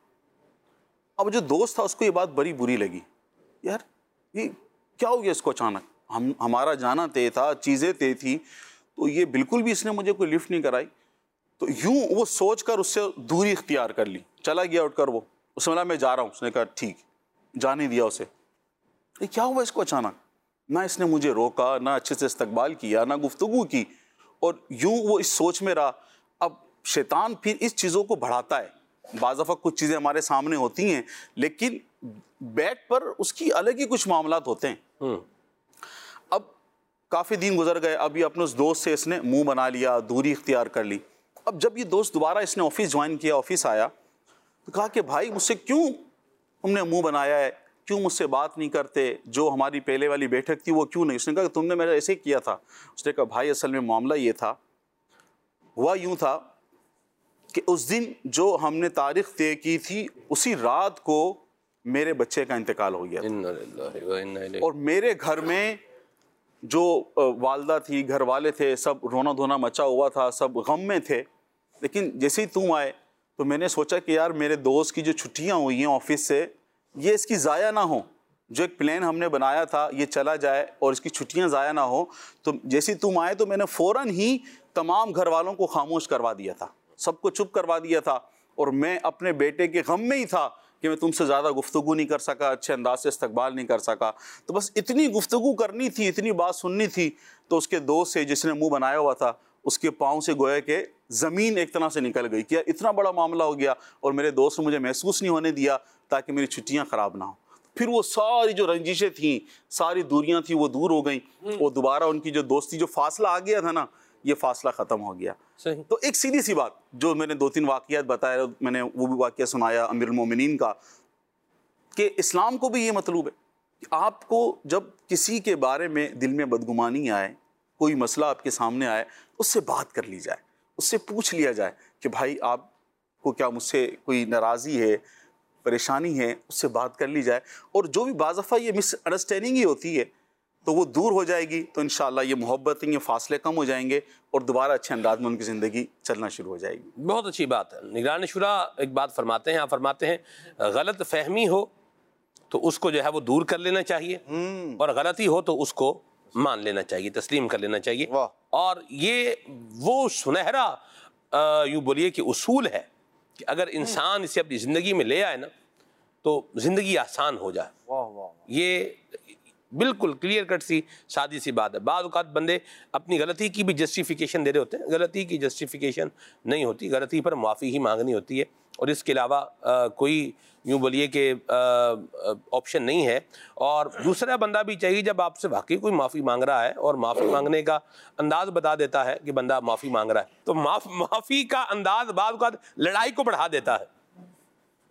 اب جو دوست تھا اس کو یہ بات بڑی بری لگی, یار یہ کیا ہو گیا اس کو اچانک, ہم ہمارا جانا طے تھا, چیزیں طے تھی, تو یہ بالکل بھی اس نے مجھے کوئی لفٹ نہیں کرائی. تو یوں وہ سوچ کر اس سے دوری اختیار کر لی, چلا گیا اٹھ کر. وہ اس نے بولا میں جا رہا ہوں, اس نے کہا ٹھیک, جانے دیا اسے. یہ کیا ہوا اس کو اچانک, نہ اس نے مجھے روکا, نہ اچھے سے استقبال کیا, نہ گفتگو کی, اور یوں وہ اس سوچ میں رہا. اب شیطان پھر اس چیزوں کو بڑھاتا ہے. بعض دفعہ کچھ چیزیں ہمارے سامنے ہوتی ہیں, لیکن بیک پر اس کی الگ ہی کچھ معاملات ہوتے ہیں. اب کافی دن گزر گئے, اب یہ اپنے اس دوست سے اس نے منہ بنا لیا, دوری اختیار کر لی. اب جب یہ دوست دوبارہ اس نے آفس جوائن کیا, آفس آیا, تو کہا کہ بھائی مجھ سے کیوں تم نے منہ بنایا ہے, کیوں مجھ سے بات نہیں کرتے, جو ہماری پہلے والی بیٹھک تھی وہ کیوں نہیں. اس نے کہا کہ تم نے میرا ایسے کیا تھا. اس نے کہا بھائی اصل میں معاملہ یہ تھا, ہوا یوں تھا کہ اس دن جو ہم نے تاریخ طے کی تھی, اسی رات کو میرے بچے کا انتقال ہو گیا تھا, اور میرے گھر میں جو والدہ تھی, گھر والے تھے, سب رونا دھونا مچا ہوا تھا, سب غم میں تھے. لیکن جیسے ہی تم آئے تو میں نے سوچا کہ یار میرے دوست کی جو چھٹیاں ہوئی ہیں آفس سے, یہ اس کی ضائع نہ ہوں. جو ایک پلان ہم نے بنایا تھا یہ چلا جائے اور اس کی چھٹیاں ضائع نہ ہوں. تو جیسے تم آئے تو میں نے فوراً ہی تمام گھر والوں کو خاموش کروا دیا تھا, سب کو چپ کروا دیا تھا, اور میں اپنے بیٹے کے غم میں ہی تھا کہ میں تم سے زیادہ گفتگو نہیں کر سکا, اچھے انداز سے استقبال نہیں کر سکا. تو بس اتنی گفتگو کرنی تھی, اتنی بات سننی تھی. تو اس کے دوست سے جس نے منہ بنایا ہوا تھا, اس کے پاؤں سے گویا کہ زمین ایک طرح سے نکل گئی کہ اتنا بڑا معاملہ ہو گیا, اور میرے دوست نے مجھے محسوس نہیں ہونے دیا تاکہ میری چھٹیاں خراب نہ ہوں. پھر وہ ساری جو رنجشیں تھیں, ساری دوریاں تھیں, وہ دور ہو گئیں. وہ دوبارہ ان کی جو دوستی, جو فاصلہ آ گیا تھا نا, یہ فاصلہ ختم ہو گیا. تو ایک سیدھی سی بات جو میں نے دو تین واقعات بتایا, میں نے وہ بھی واقعہ سنایا امیر المومنین کا, کہ اسلام کو بھی یہ مطلوب ہے کہ آپ کو جب کسی کے بارے میں دل میں بدگمانی آئے, کوئی مسئلہ آپ کے سامنے آئے, اس سے بات کر لی جائے, اس سے پوچھ لیا جائے کہ بھائی آپ کو کیا مجھ سے کوئی ناراضی ہے, پریشانی ہے, اس سے بات کر لی جائے. اور جو بھی بعض دفعہ یہ مس انڈرسٹینڈنگ ہی ہوتی ہے تو وہ دور ہو جائے گی, تو انشاءاللہ یہ محبتیں, یہ فاصلے کم ہو جائیں گے, اور دوبارہ اچھے انداز میں ان کی زندگی چلنا شروع ہو جائے گی. بہت اچھی بات ہے. نگران شورا ایک بات فرماتے ہیں, آپ فرماتے ہیں غلط فہمی ہو تو اس کو جو ہے وہ دور کر لینا چاہیے, اور غلطی ہو تو اس کو مان لینا چاہیے, تسلیم کر لینا چاہیے. اور یہ وہ سنہرا یوں بولیے کہ اصول ہے کہ اگر انسان اسے اپنی زندگی میں لے آئے نا تو زندگی آسان ہو جائے. یہ بالکل کلیئر کٹ سی سادی سی بات ہے. بعض اوقات بندے اپنی غلطی کی بھی جسٹیفیکیشن دے رہے ہوتے ہیں, غلطی کی جسٹیفیکیشن نہیں ہوتی, غلطی پر معافی ہی مانگنی ہوتی ہے, اور اس کے علاوہ کوئی یوں بولیے کہ آپشن نہیں ہے. اور دوسرا بندہ بھی چاہیے جب آپ سے واقعی کوئی معافی مانگ رہا ہے اور معافی مانگنے کا انداز بتا دیتا ہے کہ بندہ معافی مانگ رہا ہے, تو معافی کا انداز بعض اوقات لڑائی کو بڑھا دیتا ہے.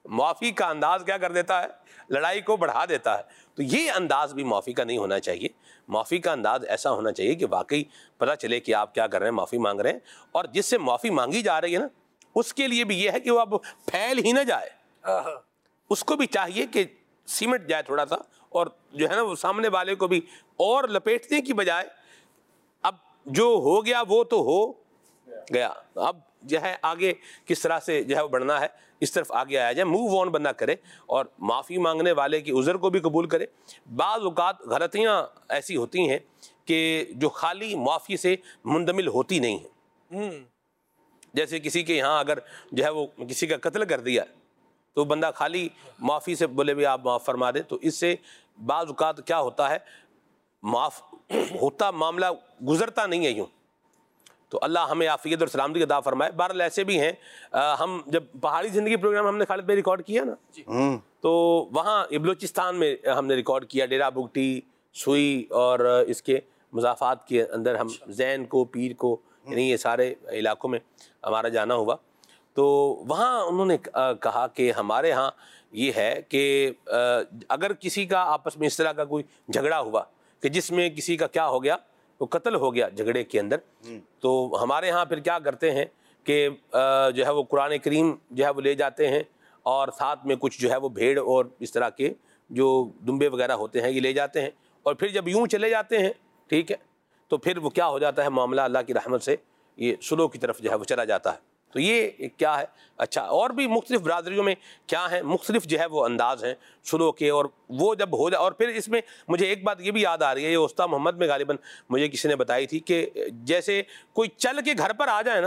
معافی کا انداز کیا کر دیتا ہے؟ لڑائی کو بڑھا دیتا ہے. تو یہ انداز بھی معافی کا نہیں ہونا چاہیے. معافی کا انداز ایسا ہونا چاہیے کہ واقعی پتہ چلے کہ آپ کیا کر رہے ہیں, معافی مانگ رہے ہیں, اور جس سے معافی مانگی جا رہی ہے نا اس کے لیے بھی یہ ہے کہ وہ اب پھیل ہی نہ جائے. اس کو بھی چاہیے کہ سیمٹ جائے تھوڑا سا, اور جو ہے نا وہ سامنے والے کو بھی اور لپیٹنے کی بجائے اب جو ہو گیا وہ تو ہو گیا, اب جو ہے آگے کس طرح سے جو ہے وہ بڑھنا ہے اس طرف آگے آیا جائے, موو آن بندہ کرے اور معافی مانگنے والے کی عذر کو بھی قبول کرے. بعض اوقات غلطیاں ایسی ہوتی ہیں کہ جو خالی معافی سے مندمل ہوتی نہیں ہیں. جیسے کسی کے یہاں اگر جو ہے وہ کسی کا قتل کر دیا تو بندہ خالی معافی سے بولے بھی آپ معاف فرما دیں, تو اس سے بعض اوقات کیا ہوتا ہے, معاف ہوتا معاملہ گزرتا نہیں ہے یوں. تو اللہ ہمیں عافیت اور سلامتی عطا فرمائے. بہرحال ایسے بھی ہیں, ہم جب پہاڑی زندگی پروگرام ہم نے خالد بھائی ریکارڈ کیا نا, تو وہاں بلوچستان میں ہم نے ریکارڈ کیا, ڈیرہ بگٹی, سوئی اور اس کے مضافات کے اندر ہم زین کو, پیر کو, یعنی یہ سارے علاقوں میں ہمارا جانا ہوا. تو وہاں انہوں نے کہا کہ ہمارے ہاں یہ ہے کہ اگر کسی کا آپس میں اس طرح کا کوئی جھگڑا ہوا کہ جس میں کسی کا کیا ہو گیا, وہ قتل ہو گیا جھگڑے کے اندر, تو ہمارے ہاں پھر کیا کرتے ہیں کہ جو ہے وہ قرآن کریم جو ہے وہ لے جاتے ہیں, اور ساتھ میں کچھ جو ہے وہ بھیڑ اور اس طرح کے جو دمبے وغیرہ ہوتے ہیں یہ لے جاتے ہیں, اور پھر جب یوں چلے جاتے ہیں ٹھیک ہے, تو پھر وہ کیا ہو جاتا ہے, معاملہ اللہ کی رحمت سے یہ سلو کی طرف جو ہے وہ چلا جاتا ہے. تو یہ کیا ہے. اچھا, اور بھی مختلف برادریوں میں کیا ہیں, مختلف جو ہے وہ انداز ہیں سلو کے, اور وہ جب ہو جائے. اور پھر اس میں مجھے ایک بات یہ بھی یاد آ رہی ہے, یہ استاد محمد میں غالباً مجھے کسی نے بتائی تھی کہ جیسے کوئی چل کے گھر پر آ جائے نا,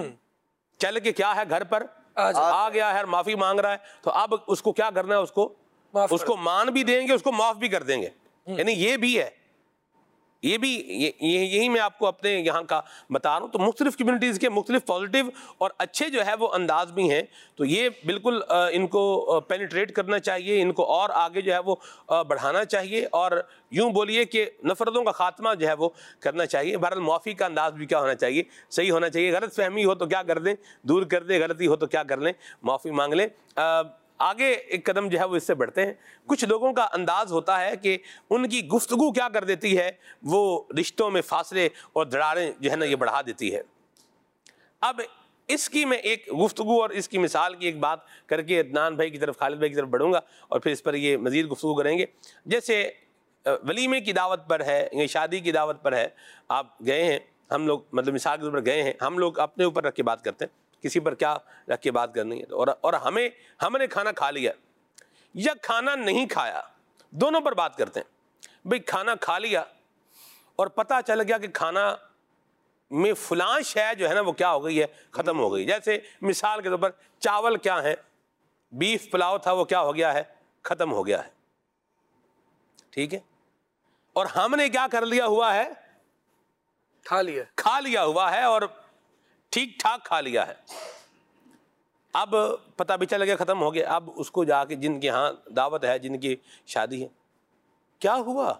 چل کے کیا ہے گھر پر آ گیا ہے اور معافی مانگ رہا ہے, تو اب اس کو کیا کرنا ہے, اس کو اس کو مان بھی دیں گے, اس کو معاف بھی کر دیں گے. یعنی یہ بھی ہے, یہ بھی یہی میں آپ کو اپنے یہاں کا بتا رہا ہوں. تو مختلف کمیونٹیز کے مختلف پازیٹیو اور اچھے جو ہے وہ انداز بھی ہیں, تو یہ بالکل ان کو پینیٹریٹ کرنا چاہیے, ان کو اور آگے جو ہے وہ بڑھانا چاہیے, اور یوں بولیے کہ نفرتوں کا خاتمہ جو ہے وہ کرنا چاہیے. بہرحال معافی کا انداز بھی کیا ہونا چاہیے, صحیح ہونا چاہیے. غلط فہمی ہو تو کیا کر دیں, دور کر دیں, غلطی ہو تو کیا کر لیں, معافی مانگ لیں. آگے ایک قدم جو ہے وہ اس سے بڑھتے ہیں. کچھ لوگوں کا انداز ہوتا ہے کہ ان کی گفتگو کیا کر دیتی ہے, وہ رشتوں میں فاصلے اور دراڑیں جو ہے نا یہ بڑھا دیتی ہے. اب اس کی میں ایک گفتگو اور اس کی مثال کی ایک بات کر کے عدنان بھائی کی طرف, خالد بھائی کی طرف بڑھوں گا, اور پھر اس پر یہ مزید گفتگو کریں گے. جیسے ولیمے کی دعوت پر ہے یا شادی کی دعوت پر ہے, آپ گئے ہیں, ہم لوگ مطلب مثال کے طور پر گئے ہیں, ہم لوگ اپنے اوپر رکھ کے بات کرتے ہیں, کسی پر کیا رکھ کے بات کرنی ہے, اور اور ہمیں ہم نے کھانا کھا لیا یا کھانا نہیں کھایا, دونوں پر بات کرتے ہیں. بھئی کھانا کھا لیا اور پتہ چل گیا کہ کھانا میں فلاں شے جو ہے نا وہ کیا ہو گئی ہے, ختم ہو گئی. جیسے مثال کے طور پر چاول کیا ہے, بیف پلاؤ تھا وہ کیا ہو گیا ہے, ختم ہو گیا ہے, ٹھیک ہے, اور ہم نے کیا کر لیا ہوا ہے, کھا لیا کھا لیا ہوا ہے, اور ٹھیک ٹھاک کھا لیا ہے. اب پتہ بھی چل گیا ختم ہو گیا. اب اس کو جا کے جن کے ہاں دعوت ہے, جن کی شادی ہے, کیا ہوا,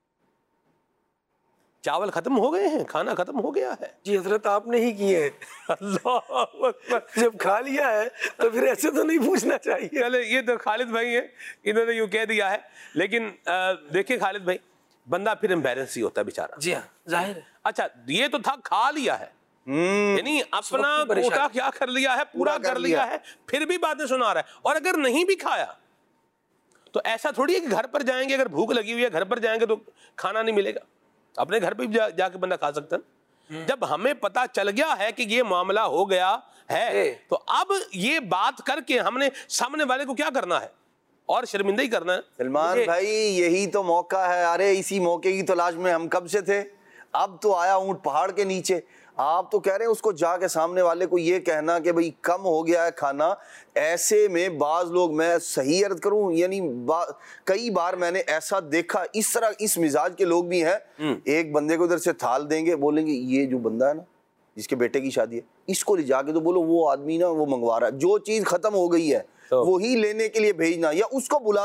چاول ختم ہو گئے ہیں, کھانا ختم ہو گیا ہے. جی حضرت آپ نے ہی کیے ہیں. اللہ اکبر, جب کھا لیا ہے تو پھر ایسے تو نہیں پوچھنا چاہیے. چلے یہ تو خالد بھائی ہیں, انہوں نے یوں کہہ دیا ہے, لیکن دیکھیں خالد بھائی, بندہ پھر امبیرنس ہی ہوتا ہے بیچارہ. جی ہاں ظاہر ہے. اچھا یہ تو تھا کھا لیا ہے, یعنی اپنا کوٹا کیا کر لیا ہے, پورا کر لیا ہے, پھر بھی باتیں سنا رہا ہے. اور اگر نہیں بھی کھایا تو ایسا تھوڑی ہے کہ گھر پر جائیں گے, اگر بھوک لگی ہوئی ہے گھر پر جائیں گے تو کھانا نہیں ملے گا, اپنے گھر پہ بھی جا, جا کے بندہ کھا سکتا ہے. جب ہمیں پتا چل گیا ہے کہ یہ معاملہ ہو گیا ہے, تو اب یہ بات کر کے ہم نے سامنے والے کو کیا کرنا ہے, اور شرمندہ ہی کرنا ہے. سلمان بھائی یہی تو موقع ہے, ارے اسی موقع کی تلاش میں ہم کب سے تھے. اب تو آیا اونٹ پہاڑ کے نیچے. آپ تو کہہ رہے ہیں اس کو جا کے سامنے والے کو یہ کہنا کہ بھئی کم ہو گیا ہے کھانا. ایسے میں بعض لوگ, میں صحیح عرض کروں یعنی کئی بار میں نے ایسا دیکھا, اس طرح اس مزاج کے لوگ بھی ہیں, ایک بندے کو ادھر سے تھال دیں گے, بولیں گے یہ جو بندہ ہے نا جس کے بیٹے کی شادی ہے, اس کو لے جا کے تو بولو وہ آدمی نا وہ منگوا رہا ہے, جو چیز ختم ہو گئی ہے وہی لینے کے لیے بھیجنا, یا اس کو بلانا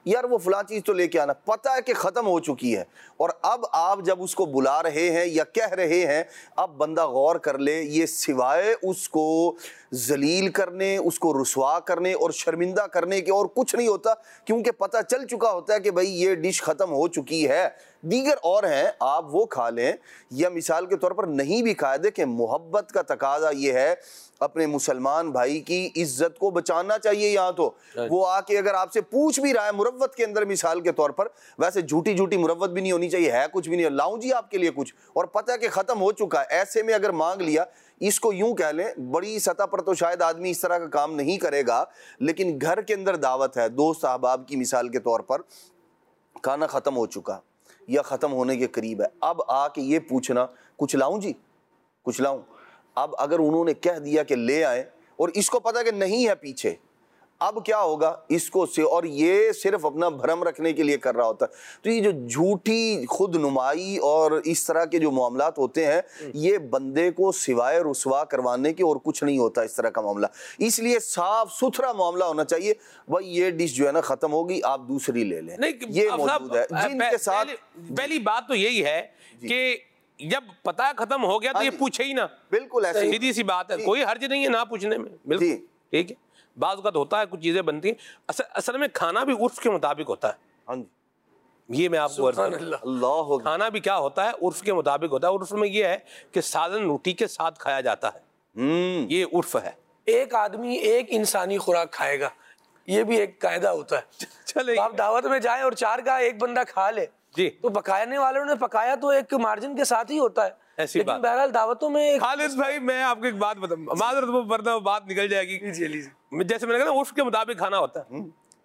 یار وہ فلاں چیز تو لے کے آنا، پتہ ہے کہ ختم ہو چکی ہے، اور اب آپ جب اس کو بلا رہے ہیں یا کہہ رہے ہیں، اب بندہ غور کر لے، یہ سوائے اس کو ذلیل کرنے، اس کو رسوا کرنے اور شرمندہ کرنے کے اور کچھ نہیں ہوتا، کیونکہ پتہ چل چکا ہوتا ہے کہ بھائی یہ ڈش ختم ہو چکی ہے۔ دیگر اور ہیں آپ وہ کھا لیں، یا مثال کے طور پر نہیں بھی کھائے، دیکھیں محبت کا تقاضا یہ ہے، اپنے مسلمان بھائی کی عزت کو بچانا چاہیے۔ یہاں تو وہ آ کے اگر آپ سے پوچھ بھی رہا ہے مروت کے اندر مثال کے طور پر، ویسے جھوٹی جھوٹی مروت بھی نہیں ہونی چاہیے، ہے کچھ بھی نہیں، لاؤں جی آپ کے لیے کچھ، اور پتہ ہے کہ ختم ہو چکا ہے، ایسے میں اگر مانگ لیا، اس کو یوں کہہ لیں، بڑی سطح پر تو شاید آدمی اس طرح کا کام نہیں کرے گا، لیکن گھر کے اندر دعوت ہے، دوست احباب کی مثال کے طور پر، کھانا ختم ہو چکا یا ختم ہونے کے قریب ہے، اب آ کے یہ پوچھنا کچھ لاؤں جی، کچھ لاؤں، اب اگر انہوں نے کہہ دیا کہ لے آئیں اور اس کو پتہ کہ نہیں ہے پیچھے، اب کیا ہوگا اس کو سے، اور یہ صرف اپنا بھرم رکھنے کے لیے کر رہا ہوتا ہے۔ تو یہ جو جھوٹی خود نمائی اور اس طرح کے جو معاملات ہوتے ہیں، یہ بندے کو سوائے رسوا کروانے کے اور کچھ نہیں ہوتا اس طرح کا معاملہ، اس لیے صاف ستھرا معاملہ ہونا چاہیے، بھائی یہ ڈش جو ہے نا ختم ہوگی، آپ دوسری لے لیں، یہ موجود ہے جن کے ساتھ۔ پہلی بات تو یہی ہے کہ جب پتہ ختم ہو گیا تو یہ پوچھے ہی نا، بالکل ایسے سیدھی سی بات ہے، کوئی حرج نہیں ہے نہ پوچھنے میں، بالکل ٹھیک ہے۔ بعض اوقات ہوتا ہے کچھ چیزیں بنتی ہیں، اصل اصل میں کھانا بھی عرف کے مطابق ہوتا ہے، ہاں جی یہ میں آپ کو عرض کروں، اللہ کھانا بھی کیا ہوتا ہے عرف کے مطابق ہوتا ہے، عرف میں یہ ہے کہ سالن روٹی کے ساتھ کھایا جاتا ہے، یہ عرف ہے۔ ایک آدمی ایک انسانی خوراک کھائے گا، یہ بھی ایک قاعدہ ہوتا ہے۔ چلے آپ دعوت میں جائیں اور چار کا ایک بندہ کھا لے جی، تو پکانے والوں نے پکایا تو ایک مارجن کے ساتھ ہی ہوتا ہے، ایسی لیکن بات بہرحال دعوتوں میں خالد بھائی میں آپ کو ایک بات بتاؤں، معذرت وہ ورنہ بات نکل جائے گی، جیسے میں نے کہا نا عرف کے مطابق کھانا ہوتا ہے۔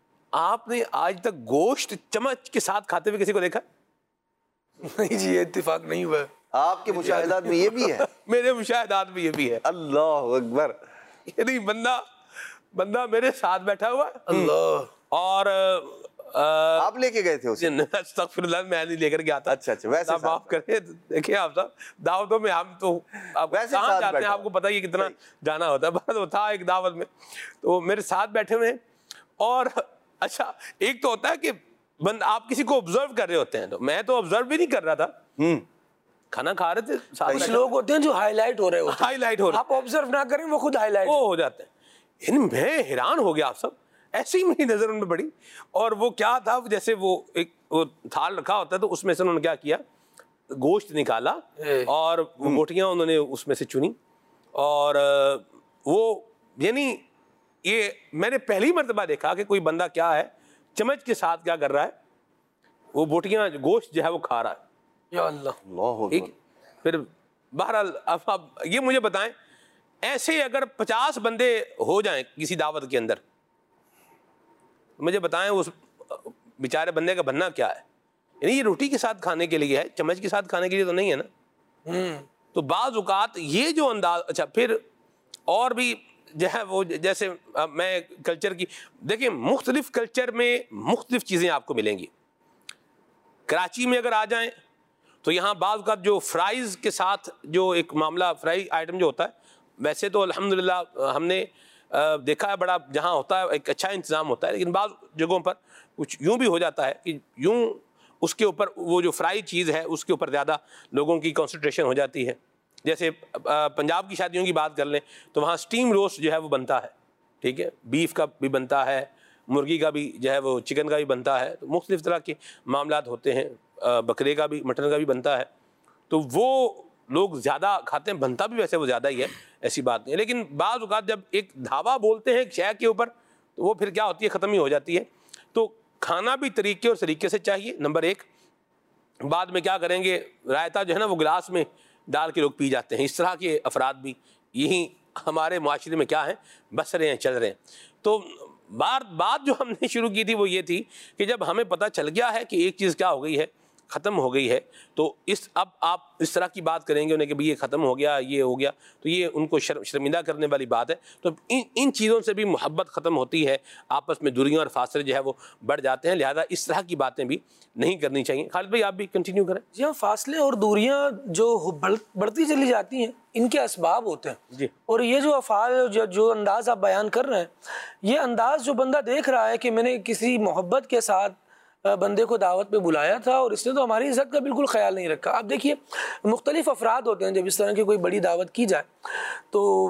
آپ نے آج تک گوشت چمچ کے ساتھ کھاتے ہوئے کسی کو دیکھا؟ نہیں جی، یہ اتفاق نہیں ہوا ہے۔ آپ کے مشاہدات میں یہ بھی ہے؟ میرے مشاہدات میں یہ بھی ہے۔ اللہ اکبر، یعنی بندہ بندہ میرے ساتھ بیٹھا ہوا ہے اللہ، اور آپ لے کے گئے تھے اسے؟ استغفر اللہ، میں نہیں لے کر گیا تھا۔ اچھا اچھا، ویسے آپ معاف کریں، دیکھیں آپ صاحب دعوتوں میں ہم تو کہاں جاتے ہیں، آپ کو پتہ ہی کتنا جانا ہوتا ہے، بس وہ تھا ایک دعوت میں تو میرے ساتھ بیٹھے ہوئے، اور اچھا ایک تو ہوتا ہے کہ بند آپ کسی کو آبزرو کر رہے ہوتے ہیں، تو میں تو آبزرو بھی نہیں کر رہا تھا، کھانا کھا رہے تھے، کچھ لوگ ہوتے ہیں جو ہائی لائٹ ہو رہے ہوتے ہیں، ہائی لائٹ ہو رہے آپ آبزرو نہ کریں وہ خود ہائی لائٹ وہ ہو جاتے ہیں۔ یعنی میں حیران ہو گیا، آپ سب ایسی میری نظر ان میں پڑی، اور وہ کیا تھا، جیسے وہ ایک وہ تھال رکھا ہوتا ہے تو اس میں سے انہوں نے کیا کیا، گوشت نکالا اور وہ بوٹیاں انہوں نے اس میں سے چنی، اور وہ یعنی یہ میں نے پہلی مرتبہ دیکھا کہ کوئی بندہ کیا ہے چمچ کے ساتھ کیا کر رہا ہے، وہ بوٹیاں گوشت جو ہے وہ کھا رہا ہے۔ یا اللہ، ٹھیک، پھر بہرحال اب اب یہ مجھے بتائیں، ایسے اگر پچاس بندے ہو جائیں کسی دعوت کے اندر، مجھے بتائیں اس بیچارے بندے کا بننا کیا ہے؟ یعنی یہ روٹی کے ساتھ کھانے کے لیے ہے، چمچ کے ساتھ کھانے کے لیے تو نہیں ہے نا۔ تو بعض اوقات یہ جو انداز، اچھا پھر اور بھی جو ہے وہ، جیسے میں کلچر کی دیکھیں، مختلف کلچر میں مختلف چیزیں آپ کو ملیں گی۔ کراچی میں اگر آ جائیں تو یہاں بعض اوقات جو فرائز کے ساتھ جو ایک معاملہ، فرائی آئٹم جو ہوتا ہے، ویسے تو الحمدللہ ہم نے دیکھا ہے بڑا جہاں ہوتا ہے ایک اچھا انتظام ہوتا ہے، لیکن بعض جگہوں پر کچھ یوں بھی ہو جاتا ہے کہ یوں اس کے اوپر وہ جو فرائی چیز ہے اس کے اوپر زیادہ لوگوں کی کنسنٹریشن ہو جاتی ہے۔ جیسے پنجاب کی شادیوں کی بات کر لیں تو وہاں سٹیم روسٹ جو ہے وہ بنتا ہے، ٹھیک ہے، بیف کا بھی بنتا ہے، مرغی کا بھی جو ہے وہ چکن کا بھی بنتا ہے، تو مختلف طرح کے معاملات ہوتے ہیں، بکرے کا بھی، مٹن کا بھی بنتا ہے، تو وہ لوگ زیادہ کھاتے ہیں، بنتا بھی ویسے وہ زیادہ ہی ہے، ایسی بات نہیں ہے، لیکن بعض اوقات جب ایک دھاوا بولتے ہیں ایک شے کے اوپر تو وہ پھر کیا ہوتی ہے، ختم ہی ہو جاتی ہے۔ تو کھانا بھی طریقے اور سلیقے سے چاہیے، نمبر ایک۔ بعد میں کیا کریں گے، رائتا جو ہے نا وہ گلاس میں ڈال کے لوگ پی جاتے ہیں، اس طرح کے افراد بھی یہی ہمارے معاشرے میں کیا ہیں، بس رہے ہیں، چل رہے ہیں۔ تو بار بات جو ہم نے شروع کی تھی وہ یہ تھی کہ جب ہمیں پتہ چل گیا ہے کہ ایک چیز کیا ہو گئی ہے ختم ہو گئی ہے تو اس اب آپ اس طرح کی بات کریں گے انہیں کہ بھئی یہ ختم ہو گیا یہ ہو گیا تو یہ ان کو شرم شرمندہ کرنے والی بات ہے. تو ان ان چیزوں سے بھی محبت ختم ہوتی ہے, آپس میں دوریاں اور فاصلے جو ہے وہ بڑھ جاتے ہیں, لہذا اس طرح کی باتیں بھی نہیں کرنی چاہیے. خالد بھائی آپ بھی کنٹینیو کریں. جی ہاں, فاصلے اور دوریاں جو بڑھتی چلی جاتی ہیں ان کے اسباب ہوتے ہیں جی, اور یہ جو افعال جو, جو انداز آپ بیان کر رہے ہیں یہ انداز جو بندہ دیکھ رہا ہے کہ میں نے کسی محبت کے ساتھ بندے کو دعوت پہ بلایا تھا اور اس نے تو ہماری عزت کا بالکل خیال نہیں رکھا. آپ دیکھیے مختلف افراد ہوتے ہیں, جب اس طرح کی کوئی بڑی دعوت کی جائے تو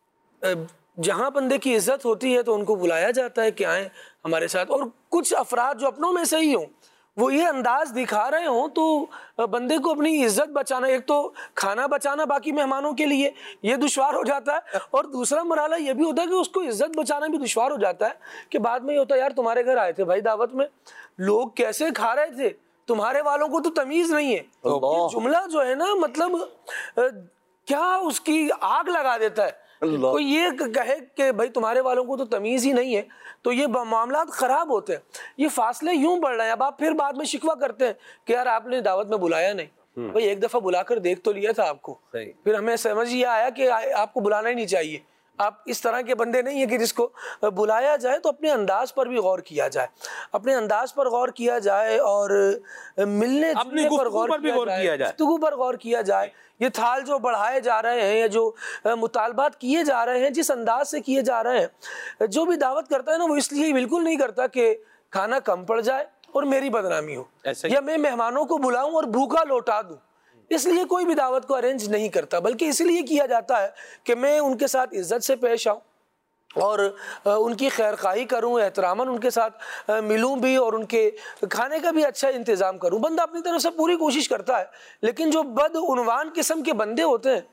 جہاں بندے کی عزت ہوتی ہے تو ان کو بلایا جاتا ہے کہ آئیں ہمارے ساتھ, اور کچھ افراد جو اپنوں میں سے ہی ہوں وہ یہ انداز دکھا رہے ہوں تو بندے کو اپنی عزت بچانا, ایک تو کھانا بچانا باقی مہمانوں کے لیے یہ دشوار ہو جاتا ہے, اور دوسرا مرحلہ یہ بھی ہوتا ہے کہ اس کو عزت بچانا بھی دشوار ہو جاتا ہے کہ بعد میں یہ ہوتا ہے یار تمہارے گھر آئے تھے بھائی دعوت میں, لوگ کیسے کھا رہے تھے, تمہارے والوں کو تو تمیز نہیں ہے. یہ جملہ جو ہے نا مطلب کیا اس کی آگ لگا دیتا ہے. کوئی یہ کہے کہ بھائی تمہارے والوں کو تو تمیز ہی نہیں ہے تو یہ معاملات خراب ہوتے ہیں. یہ فاصلے یوں بڑھ رہے ہیں, اب آپ پھر بعد میں شکوہ کرتے ہیں کہ یار آپ نے دعوت میں بلایا نہیں. بھائی ایک دفعہ بلا کر دیکھ تو لیا تھا آپ کو, پھر ہمیں سمجھ یہ آیا کہ آپ کو بلانا ہی نہیں چاہیے. آپ اس طرح کے بندے نہیں ہیں کہ جس کو بلایا جائے تو اپنے انداز پر بھی غور کیا جائے, اپنے انداز پر غور کیا جائے اور ملنے جلنے پر غور کیا جائے, گفتگو پر غور کیا جائے. یہ تھال جو بڑھائے جا رہے ہیں یا جو مطالبات کیے جا رہے ہیں جس انداز سے کیے جا رہے ہیں, جو بھی دعوت کرتا ہے نا وہ اس لیے بالکل نہیں کرتا کہ کھانا کم پڑ جائے اور میری بدنامی ہو یا میں مہمانوں کو بلاؤں اور بھوکا لوٹا دوں, اس لیے کوئی بھی دعوت کو ارینج نہیں کرتا, بلکہ اس لیے کیا جاتا ہے کہ میں ان کے ساتھ عزت سے پیش آؤں اور ان کی خیر خواہی کروں, احتراماً ان کے ساتھ ملوں بھی اور ان کے کھانے کا بھی اچھا انتظام کروں. بندہ اپنی طرف سے پوری کوشش کرتا ہے, لیکن جو بد عنوان قسم کے بندے ہوتے ہیں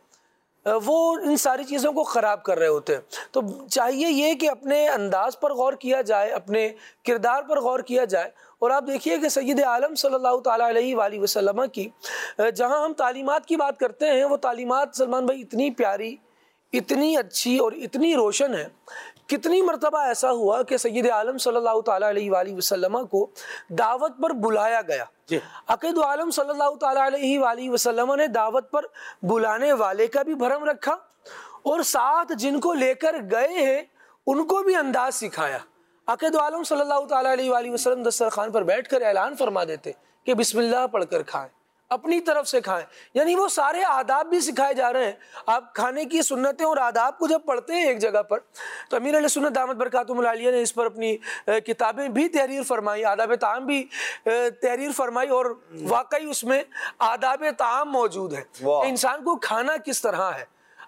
وہ ان ساری چیزوں کو خراب کر رہے ہوتے ہیں. تو چاہیے یہ کہ اپنے انداز پر غور کیا جائے, اپنے کردار پر غور کیا جائے. اور آپ دیکھیے کہ سید عالم صلی اللہ تعالیٰ علیہ وآلہ وسلم کی جہاں ہم تعلیمات کی بات کرتے ہیں وہ تعلیمات سلمان بھائی اتنی پیاری, اتنی اچھی اور اتنی روشن ہے. کتنی مرتبہ ایسا ہوا کہ سید عالم صلی اللہ تعالیٰ علیہ وآلہ وسلم کو دعوت پر بلایا گیا. عقید عالم صلی اللہ تعالیٰ علیہ وآلہ وسلم نے دعوت پر بلانے والے کا بھی بھرم رکھا اور ساتھ جن کو لے کر گئے ہیں ان کو بھی انداز سکھایا. عقید عالم صلی اللہ تعالیٰ علیہ وآلہ وسلم دسترخوان پر بیٹھ کر اعلان فرما دیتے کہ بسم اللہ پڑھ کر کھائیں, اپنی طرف سے کھائیں. یعنی وہ سارے آداب بھی سکھائے جا رہے ہیں. آپ کھانے کی سنتیں اور آداب کو جب پڑھتے ہیں ایک جگہ پر تو امیر علیہ سنت دامت برکاتہم العالیہ نے اس پر اپنی کتابیں بھی تحریر فرمائی, آداب طعام بھی تحریر فرمائی, اور واقعی اس میں آداب طعام موجود ہے, انسان کو کھانا کس طرح ہے.